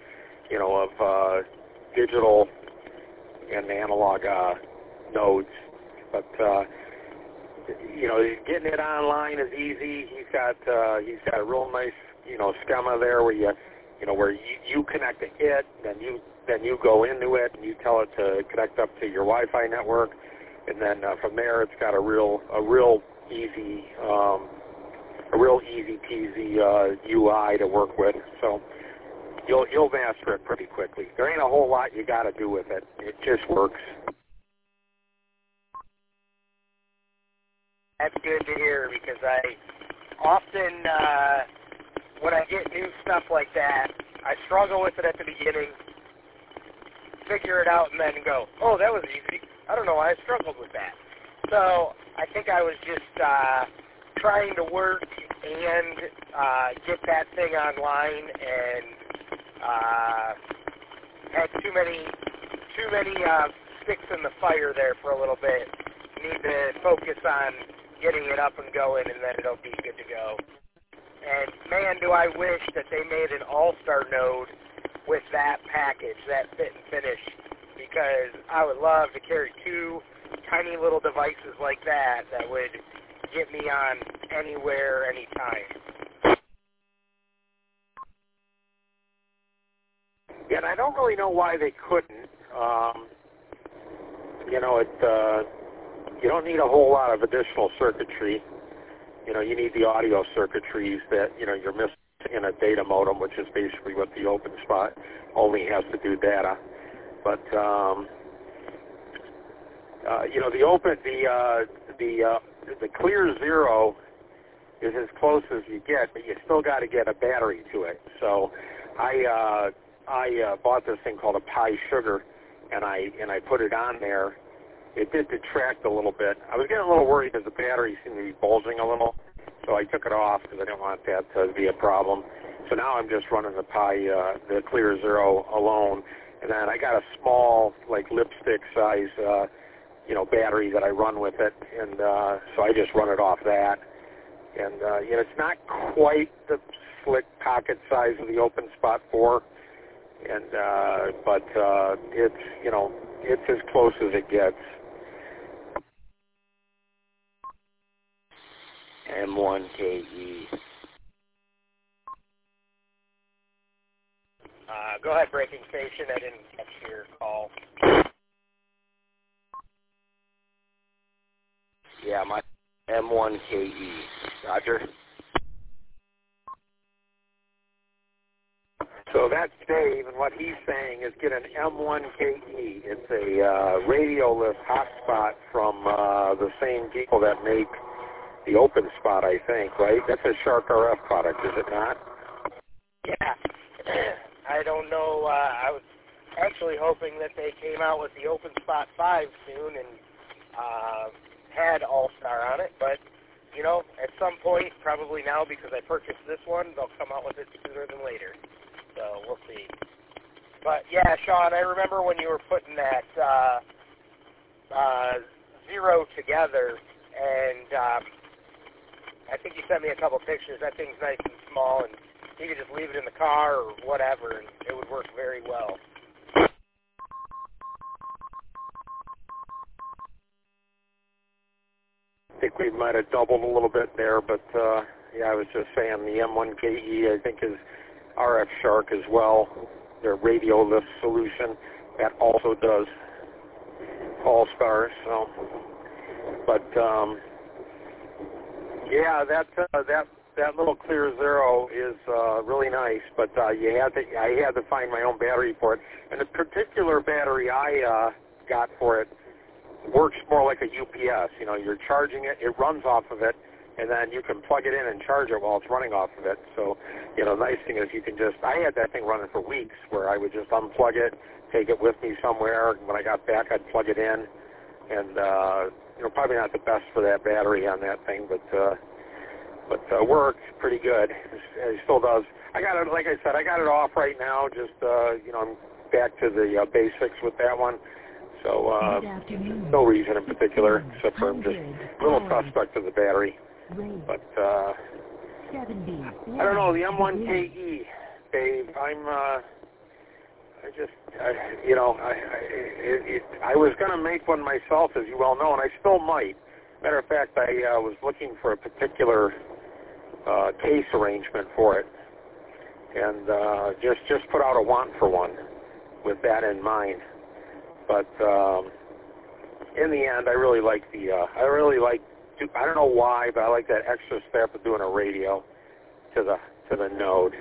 Speaker 3: digital and analog nodes. But, getting it online is easy. He's got a real nice, schema there where you connect to it, then you go into it and you tell it to connect up to your Wi-Fi network, and then from there it's got a real easy peasy UI to work with. So you'll master it pretty quickly. There ain't a whole lot you got to do with it. It just works.
Speaker 4: That's good to hear, because I often, when I get new stuff like that, I struggle with it at the beginning, figure it out, and then go, oh, that was easy. I don't know why I struggled with that. So I think I was just trying to work and get that thing online, and had too many sticks in the fire there for a little bit. Need to focus on getting it up and going, and then it'll be good to go. And man, do I wish that they made an all-star node with that package, that fit and finish, because I would love to carry two tiny little devices like that would get me on anywhere, anytime.
Speaker 3: Yeah, and I don't really know why they couldn't. You don't need a whole lot of additional circuitry. You need the audio circuitries that, you're missing in a data modem, which is basically what the Open Spot only has to do data. But, the Clear Zero is as close as you get, but you still got to get a battery to it. So I bought this thing called a Pi Sugar, and I put it on there. It did detract a little bit. I was getting a little worried because the battery seemed to be bulging a little, so I took it off because I didn't want that to be a problem. So now I'm just running the the Clear Zero alone, and then I got a small, like lipstick size, battery that I run with it, and so I just run it off that. And it's not quite the slick pocket size of the Open Spot 4, and but it's as close as it gets.
Speaker 11: M1KE.
Speaker 4: Go ahead, breaking station. I didn't catch your call.
Speaker 11: Yeah, my M1KE. Roger.
Speaker 3: So that's Dave, and what he's saying is get an M1KE. It's a radioless hotspot from the same people that make the Open Spot, I think, right? That's a Shark RF product, is it not?
Speaker 4: Yeah. I don't know. I was actually hoping that they came out with the Open Spot 5 soon and had All-Star on it, but, at some point, probably now because I purchased this one, they'll come out with it sooner than later. So we'll see. But, yeah, Sean, I remember when you were putting that Zero together, and I think you sent me a couple pictures. That thing's nice and small, and you could just leave it in the car or whatever, and it would work very well.
Speaker 3: I think we might have doubled a little bit there, but yeah, I was just saying the M1KE, I think, is RF Shark as well. Their radioless solution that also does All-Stars. So, but yeah, that little Clear Zero is really nice, but I had to find my own battery for it, and the particular battery I got for it works more like a UPS. You're charging it, it runs off of it, and then you can plug it in and charge it while it's running off of it. So, the nice thing is you can I had that thing running for weeks where I would just unplug it, take it with me somewhere. When I got back, I'd plug it in, and, probably not the best for that battery on that thing, but works pretty good. It still does. I got it, like I said, I got it off right now. Just, I'm back to the basics with that one. So no reason in particular, except for just a little suspect of the battery. But I don't know, the M1KE, Dave. I was going to make one myself, as you well know, and I still might. Matter of fact, I was looking for a particular case arrangement for it, and just put out a want for one with that in mind. But in the end, I really like I don't know why, but I like that extra step of doing a radio to the node.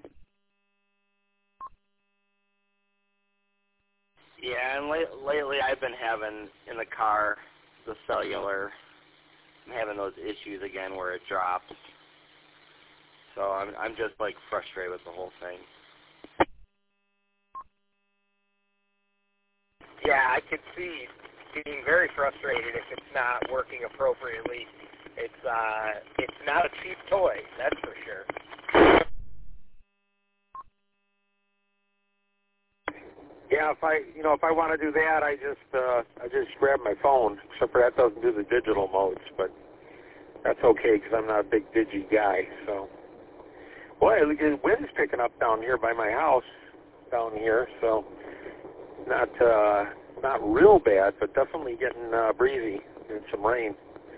Speaker 4: Yeah, and lately I've been having in the car the cellular. I'm having those issues again where it drops. So I'm just like frustrated with the whole thing. Yeah, I could see being very frustrated if it's not working appropriately. It's not a cheap toy, that's for sure.
Speaker 3: Yeah, if I want to do that, I just grab my phone. Except for that doesn't do the digital modes, but that's okay because I'm not a big digi guy. So, boy, the wind's picking up down here by my house, down here. So, not real bad, but definitely getting breezy and some rain.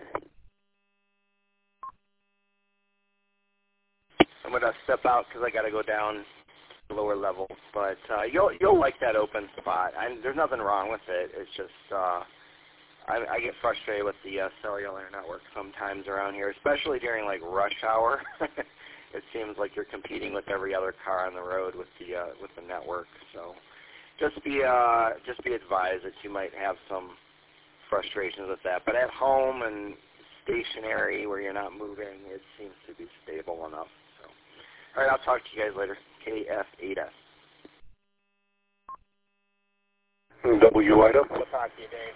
Speaker 4: I'm gonna step out because I got to go down lower level, but you'll like that open spot. There's nothing wrong with it. It's just I get frustrated with the cellular network sometimes around here, especially during like rush hour. It seems like you're competing with every other car on the road with the network. So just be advised that you might have some frustrations with that. But at home and stationary where you're not moving, it seems to be stable enough. So all right, I'll talk to you guys later. KF8S.
Speaker 3: W item.
Speaker 4: I'll talk to you, Dave.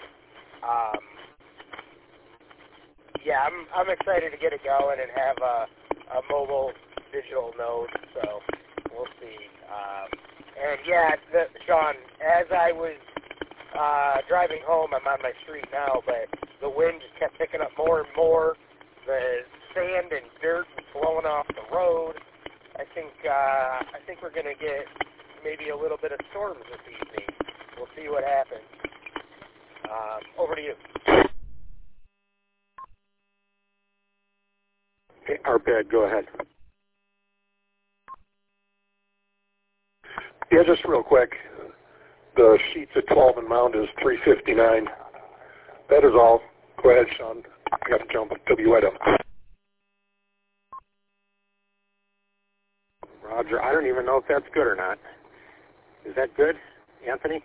Speaker 4: Yeah, I'm excited to get it going and have a mobile digital node. So we'll see. And yeah, Sean, as I was driving home, I'm on my street now, but the wind just kept picking up more and more. The sand and dirt was blowing off the road. I think we're going to get maybe a little bit of storms this evening. We'll see what happens. Over to you.
Speaker 3: Hey, Arpad, go ahead. Yeah, just real quick. The sheets at 12 and mount is $359. That is all. Go ahead, Sean. I got to jump. W item. Roger, I don't even know if that's good or not. Is that good, Anthony?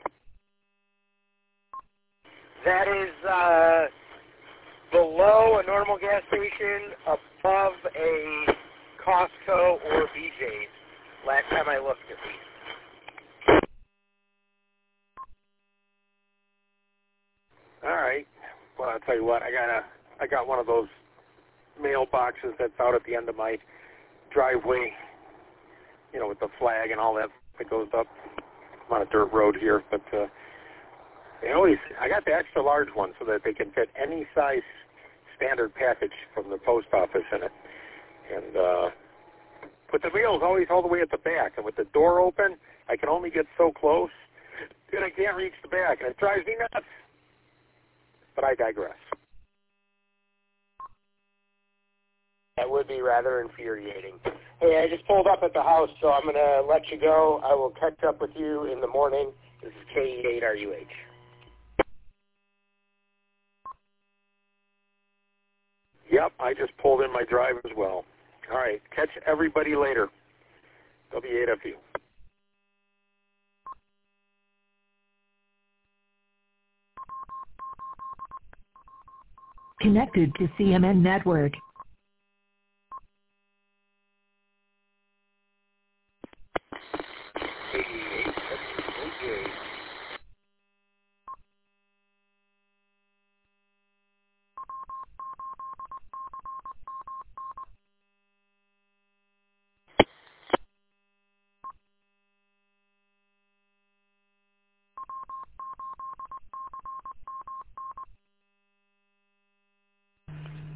Speaker 4: That is below a normal gas station, above a Costco or BJ's. Last time I looked at these.
Speaker 3: All right. Well, I'll tell you what. I got one of those mailboxes that's out at the end of my driveway. With the flag and all that goes up. I'm on a dirt road here, but I got the extra large one so that they can fit any size standard package from the post office in it. And but the wheel's always all the way at the back, and with the door open, I can only get so close, and I can't reach the back, and it drives me nuts. But I digress.
Speaker 4: That would be rather infuriating. Hey, I just pulled up at the house, so I'm going to let you go. I will catch up with you in the morning. This is KE8RUH.
Speaker 3: Yep, I just pulled in my drive as well. All right, catch everybody later. W8FU.
Speaker 1: Connected to CMN Network.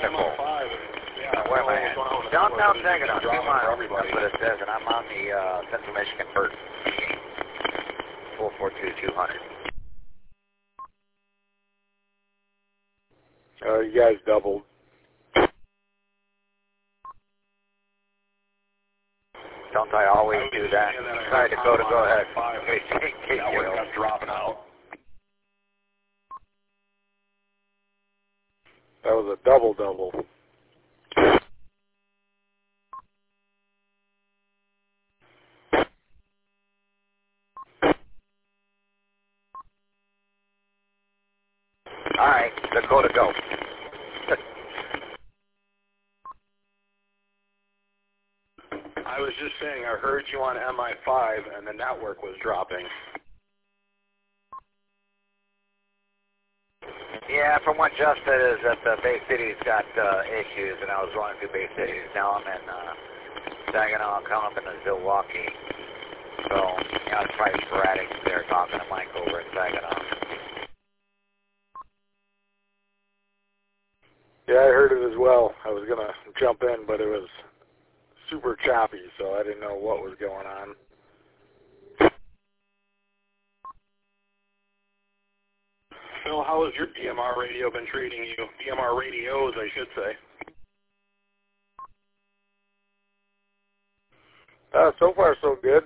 Speaker 4: wonderful. Where am I at? Downtown Saginaw, 2 miles. That's what it says, and I'm on the Central Michigan Bird. 442-200.
Speaker 2: You guys doubled.
Speaker 4: Don't I always do that? Sorry, Dakota, go ahead.
Speaker 3: That one kept dropping out.
Speaker 2: That was a double-double.
Speaker 4: All right, Dakota, go.
Speaker 3: I was just saying, I heard you on MI5, and the network was dropping.
Speaker 4: Yeah, from what Jeff said is that the Bay City's got issues, and I was running through Bay City. Now I'm in Saginaw, coming up into Milwaukee. So, yeah, it's probably sporadic there talking to Mike over in Saginaw.
Speaker 2: Yeah, I heard it as well. I was going to jump in, but it was super choppy, so I didn't know what was going on.
Speaker 3: Phil, how has your DMR radio been treating you? DMR radios, I should say.
Speaker 2: So far, so good.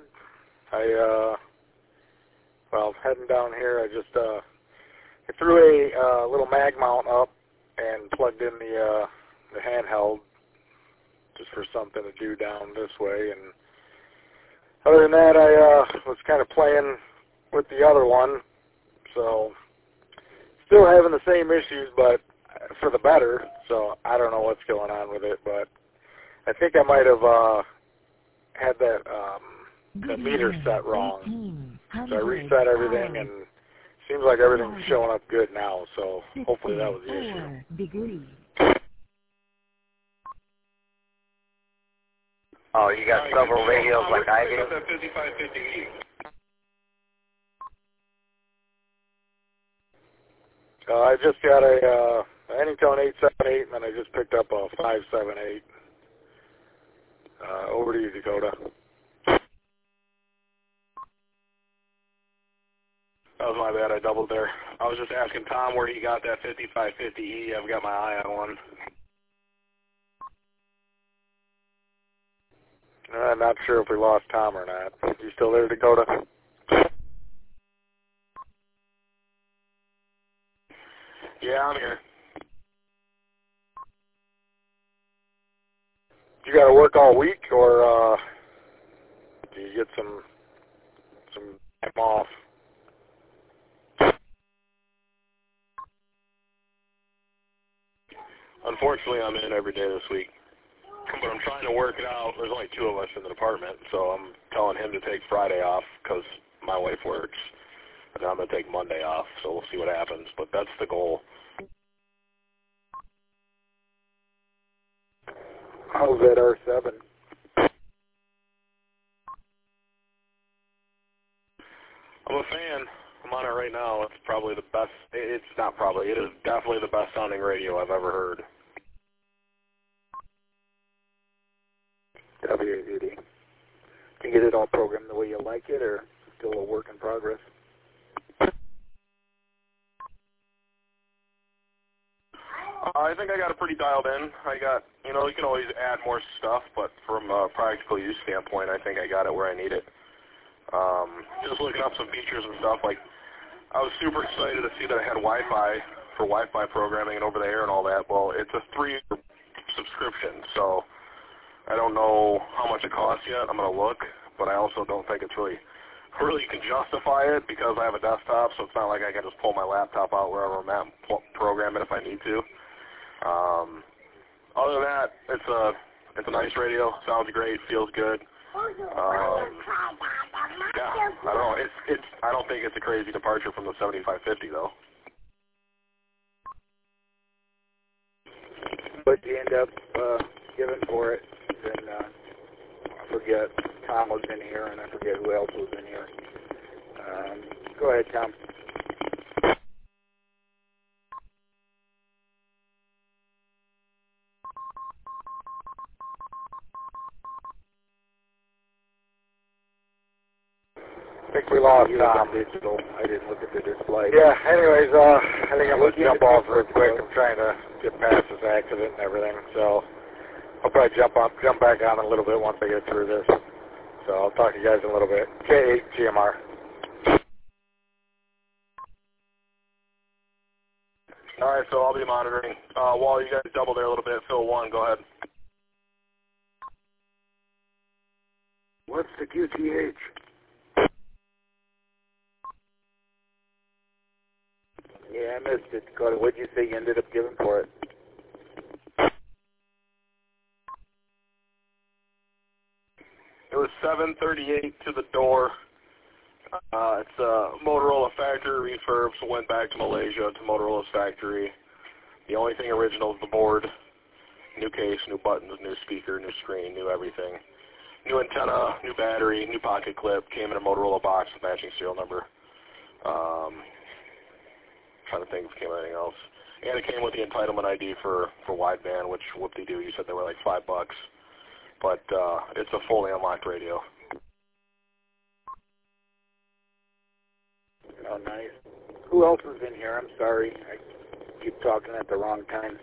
Speaker 2: Well, heading down here, I just I threw a little mag mount up and plugged in the handheld just for something to do down this way. And other than that, I was kind of playing with the other one, so still having the same issues, but for the better. So I don't know what's going on with it, but I think I might have had that the meter set wrong. So I reset everything, and seems like everything's showing up good now. So hopefully that was the issue.
Speaker 4: Oh, you got several radios like I do?
Speaker 3: That 5550E.
Speaker 2: I just got a Anytone 878, and then I just picked up a 578. Over to you, Dakota.
Speaker 3: That was my bad. I doubled there. I was just asking Tom where he got that 5550E. I've got my eye on one.
Speaker 2: I'm not sure if we lost Tom or not. You still there, Dakota?
Speaker 3: Yeah, I'm here.
Speaker 2: You got to work all week, or do you get some time off?
Speaker 3: Unfortunately, I'm in every day this week, but I'm trying to work it out. There's only 2 of us in the department, so I'm telling him to take Friday off because my wife works, and I'm going to take Monday off, so we'll see what happens, but that's the goal.
Speaker 2: How's that R7?
Speaker 3: I'm a fan. I'm on it right now. It's probably the best. It's not probably. It is definitely the best sounding radio I've ever heard.
Speaker 2: WAVD. Can you get it all programmed the way you like it, or still a work in progress?
Speaker 3: I think I got it pretty dialed in. I got, you can always add more stuff, but from a practical use standpoint, I think I got it where I need it. Just looking up some features and stuff, like, I was super excited to see that I had Wi-Fi for Wi-Fi programming and over the air and all that. Well, it's a 3-year subscription, so I don't know how much it costs yet. I'm going to look, but I also don't think it's really can justify it because I have a desktop, so it's not like I can just pull my laptop out wherever I'm at and program it if I need to. Other than that, it's a nice radio. Sounds great. Feels good. Yeah, I don't know. I don't think it's a crazy departure from the 7550 though.
Speaker 2: What you end up giving for it? Then I forget. Tom was in here, and I forget who else was in here. Go ahead, Tom.
Speaker 3: think we lost Tom.
Speaker 12: Digital. I didn't look at the display.
Speaker 3: Yeah, anyways, I think I'm going to jump off real quick. I'm trying to get past this accident and everything, so I'll probably jump back on in a little bit once I get through this. So I'll talk to you guys in a little bit. K8 GMR.
Speaker 6: All right, so I'll be monitoring. While you guys double there a little bit, Phil 1, go ahead.
Speaker 12: What's the QTH?
Speaker 9: Yeah, I missed it, Dakota. What did you say you ended up giving for it?
Speaker 6: It was $738 to the door. It's a Motorola factory refurb, so went back to Malaysia to Motorola's factory. The only thing original is the board. New case, new buttons, new speaker, new screen, new everything. New antenna, new battery, new pocket clip. Came in a Motorola box with matching serial number. Trying to think if it came with anything else. And it came with the entitlement ID for wideband, which whoop-de-doo, you said they were like $5. But it's a fully unlocked radio.
Speaker 9: Oh, nice. Who else is in here? I'm sorry. I keep talking at the wrong time.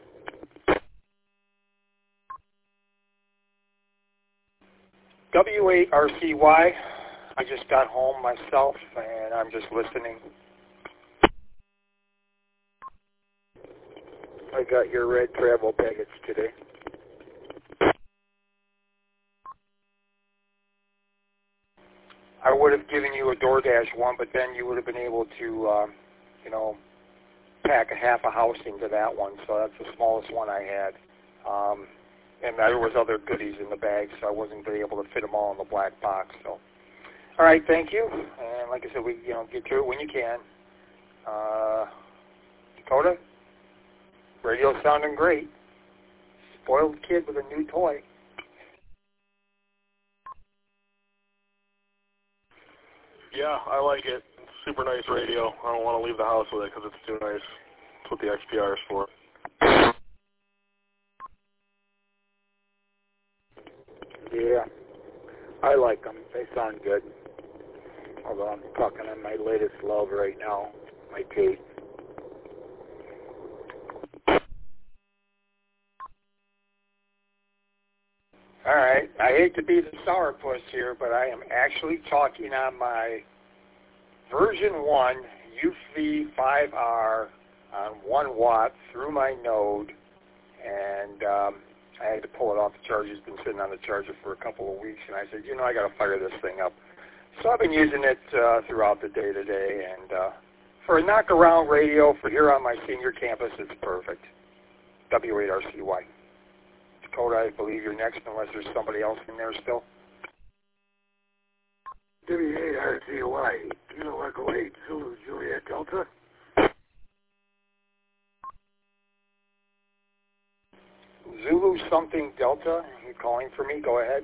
Speaker 2: W8RCY. I just got home myself, and I'm just listening.
Speaker 9: I got your red travel package today.
Speaker 2: I would have given you a DoorDash one, but then you would have been able to, pack a half a house into that one. So that's the smallest one I had. And there was other goodies in the bag, so I wasn't really able to fit them all in the black box. So, all right, thank you. And like I said, we get to it when you can. Dakota, radio sounding great. Spoiled kid with a new toy.
Speaker 6: Yeah, I like it. Super nice radio. I don't want to leave the house with it because it's too nice. That's what the XPR is for.
Speaker 9: Yeah, I like them. They sound good. Although I'm talking on my latest love right now, my Kate.
Speaker 2: All right. I hate to be the sourpuss here, but I am actually talking on my version 1 UV5R on 1 watt through my node, and I had to pull it off the charger. It's been sitting on the charger for a couple of weeks, and I said, I got to fire this thing up. So I've been using it throughout the day today, and for a knock-around radio for here on my senior campus, it's perfect. W8RCY. Dakota, I believe you're next, unless there's somebody else in there still.
Speaker 12: W8RCY, Kilo Echo 8, Zulu Juliet Delta.
Speaker 2: Zulu something Delta, you calling for me? Go ahead.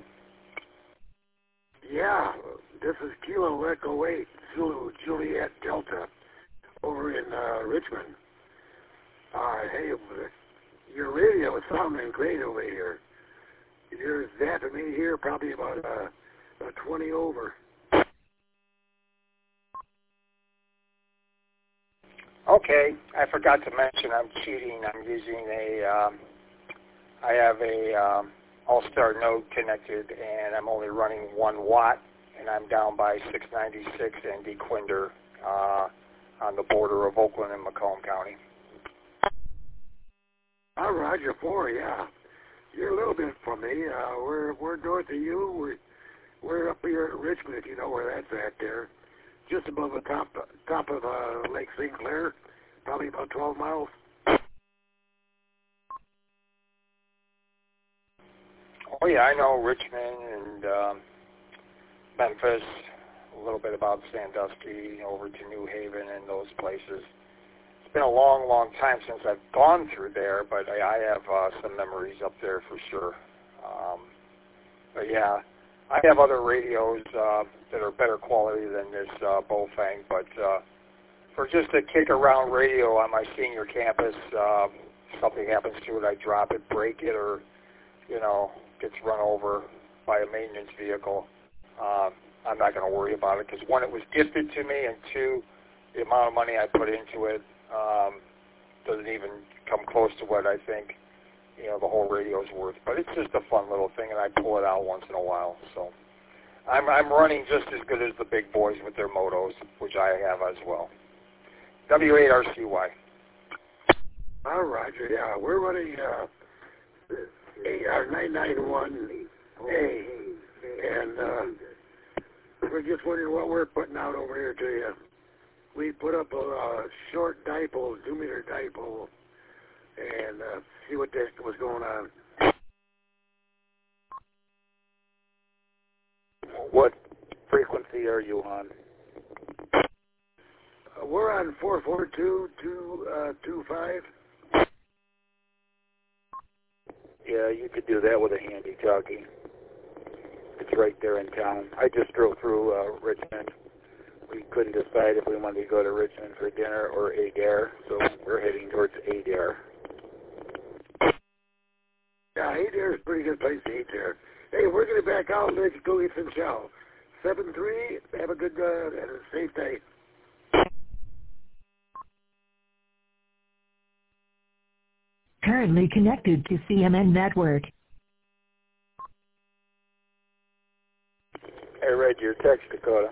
Speaker 12: Yeah, this is Kilo Echo 8, Zulu Juliet Delta, over in Richmond. Hey, your radio is sounding great over here. You're zapping me here probably about 20 over.
Speaker 2: Okay, I forgot to mention I'm cheating. I'm using I have a All-Star node connected, and I'm only running 1 watt, and I'm down by 696 and DeQuinder on the border of Oakland and Macomb County.
Speaker 12: Roger 4, yeah. You're a little bit from me. We're north of you. We're up here at Richmond, if you know where that's at there. Just above the top of Lake St. Clair, probably about 12 miles.
Speaker 2: Oh, yeah, I know Richmond and Memphis, a little bit about Sandusky, over to New Haven and those places. It's been a long, long time since I've gone through there, but I have some memories up there for sure. But, yeah, I have other radios that are better quality than this Bofang, but for just a kick-around radio on my senior campus, something happens to it, I drop it, break it, or, gets run over by a maintenance vehicle. I'm not going to worry about it because, one, it was gifted to me, and two, the amount of money I put into it doesn't even come close to what I think, the whole radio's worth. But it's just a fun little thing, and I pull it out once in a while. So I'm running just as good as the big boys with their motos, which I have as well. W8RCY.
Speaker 12: Roger, yeah. We're running AR991A, and we're just wondering what we're putting out over here to you. We put up a short dipole, 2-meter dipole, and see what the heck was going on.
Speaker 5: What frequency are you on?
Speaker 12: We're on 442.225.
Speaker 5: Yeah, you could do that with a handy jockey. It's right there in town. I just drove through Richmond. We couldn't decide if we wanted to go to Richmond for dinner or Adair, so we're heading towards Adair.
Speaker 12: Yeah, Adair is a pretty good place to eat there. Hey, we're going to back out and let's go get some chow. 7-3, have a good and a safe day.
Speaker 1: Currently connected to CMN Network.
Speaker 5: I read your text, Dakota.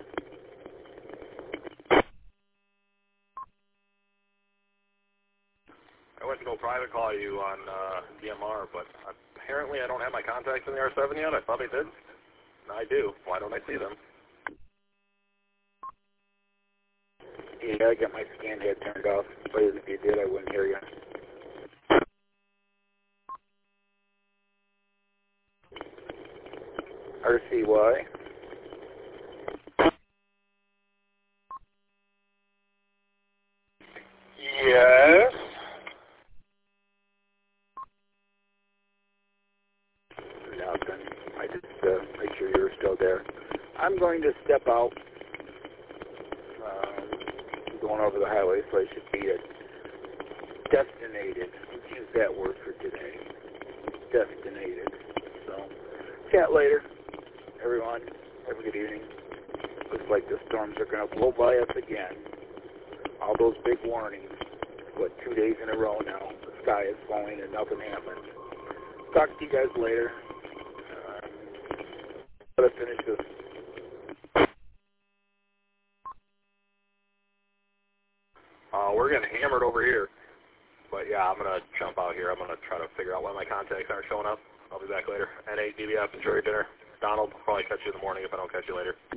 Speaker 6: I went to go private call you on DMR, but apparently I don't have my contacts in the R7 yet. I thought I did. I do. Why don't I see them?
Speaker 5: Yeah, I got my scan head turned off, but if you did, I wouldn't hear you. RCY.
Speaker 2: Yes.
Speaker 5: Nothing. I just make sure you're still there. I'm going to step out. Going over the highway, so I should be destinated. Let's use that word for today. Destinated. So, chat later. Everyone, have a good evening. Looks like the storms are going to blow by us again. All those big warnings. 2 days in a row now. The sky is falling and nothing happens. Talk to you guys later. Let's finish this.
Speaker 6: We're getting hammered over here. But yeah, I'm going to jump out here. I'm going to try to figure out why my contacts aren't showing up. I'll be back later. N8 DBF, enjoy your dinner. Donald, will probably catch you in the morning if I don't catch you later.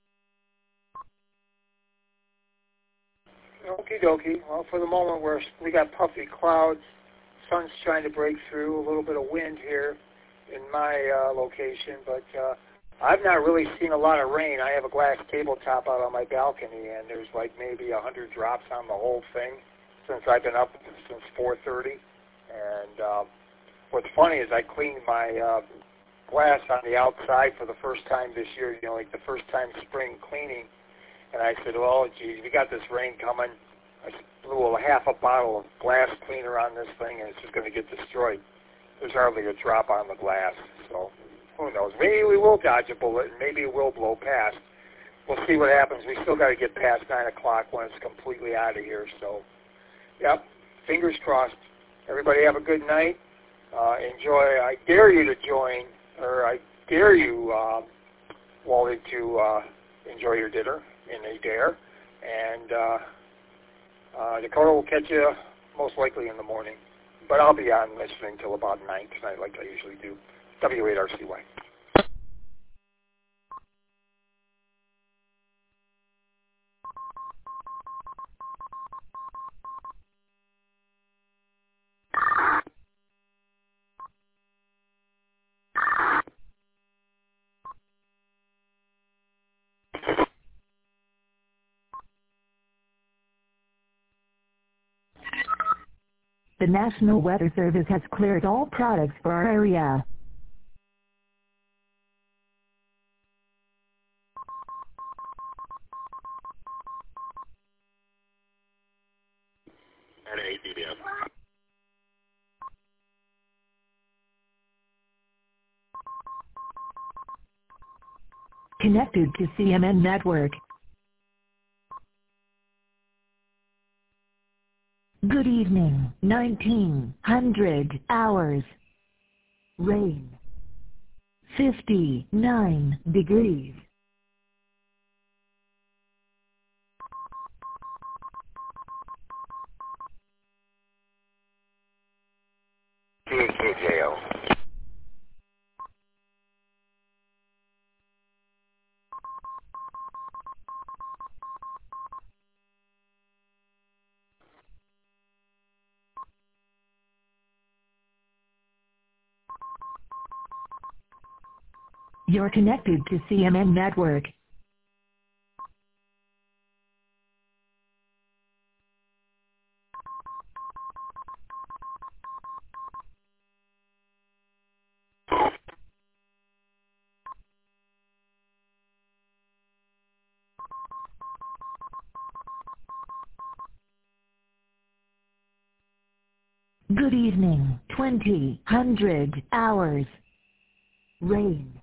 Speaker 2: Okie dokie. Well, for the moment, we got puffy clouds. Sun's trying to break through. A little bit of wind here in my location, but I've not really seen a lot of rain. I have a glass tabletop out on my balcony, and there's like maybe 100 drops on the whole thing since I've been up since 4:30. And what's funny is I cleaned my glass on the outside for the first time this year, like the first time spring cleaning. And I said, well, geez, we got this rain coming. I blew half a bottle of glass cleaner on this thing, and it's just going to get destroyed. There's hardly a drop on the glass, so who knows? Maybe we will dodge a bullet, and maybe it will blow past. We'll see what happens. We still got to get past 9 o'clock when it's completely out of here. So, yep, fingers crossed. Everybody have a good night. Enjoy. I dare you to join, or I dare you, Wally, to enjoy your dinner in Adair. And Dakota will catch you most likely in the morning. But I'll be on listening till about 9 tonight like I usually do. W8RCY.
Speaker 1: The National Weather Service has cleared all products for our area.
Speaker 6: N8 DBF.
Speaker 1: Connected to CMN Network. Good evening, 1900 hours. Rain. 59 degrees.
Speaker 9: KJO.
Speaker 1: You're connected to CMN Network. Good evening, 2000 hours. Rain.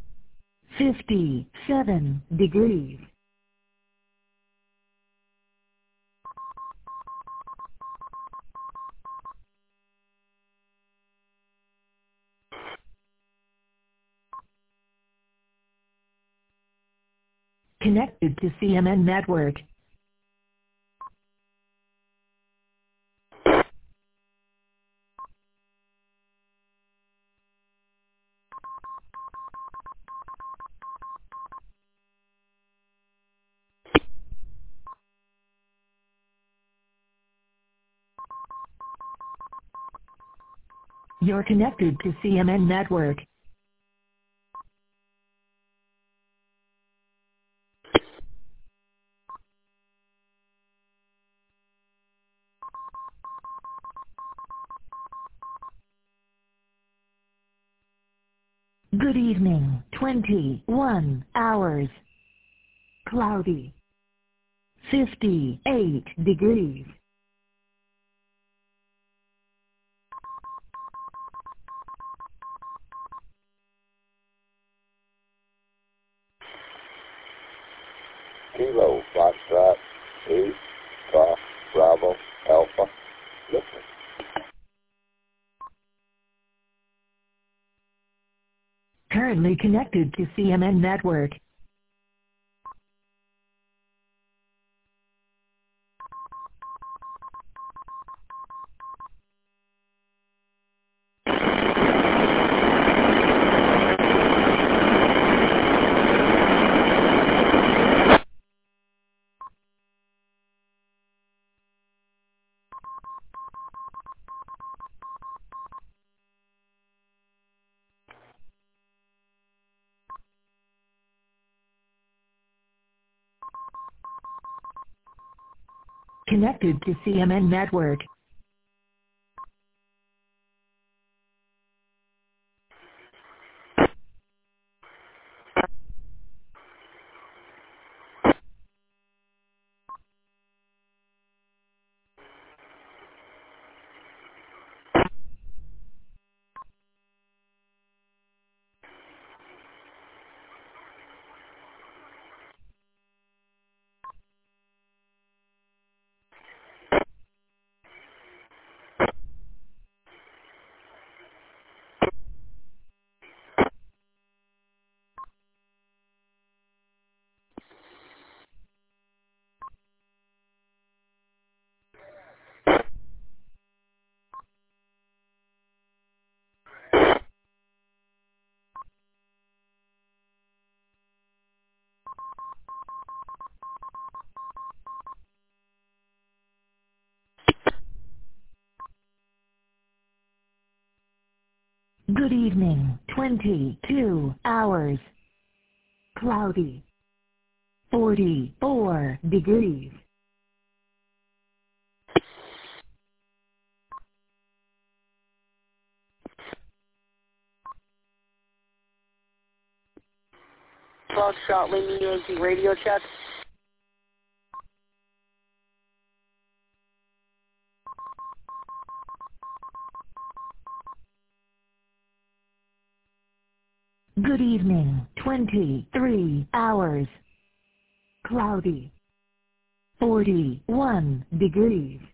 Speaker 1: 57 degrees. Connected to CMN Network. You're connected to CMN Network. Good evening, 21 hours. Cloudy. 58 degrees.
Speaker 13: Kilo, Foxtrot, 8, Golf, Bravo, Alpha, listen.
Speaker 1: Currently connected to CMN Network. Connected to CMN Network. Good evening, 22 hours. Cloudy. 44 degrees.
Speaker 14: Foxtrot, Lima Yankee radio check.
Speaker 1: Good evening. 23 hours. Cloudy. 41 degrees.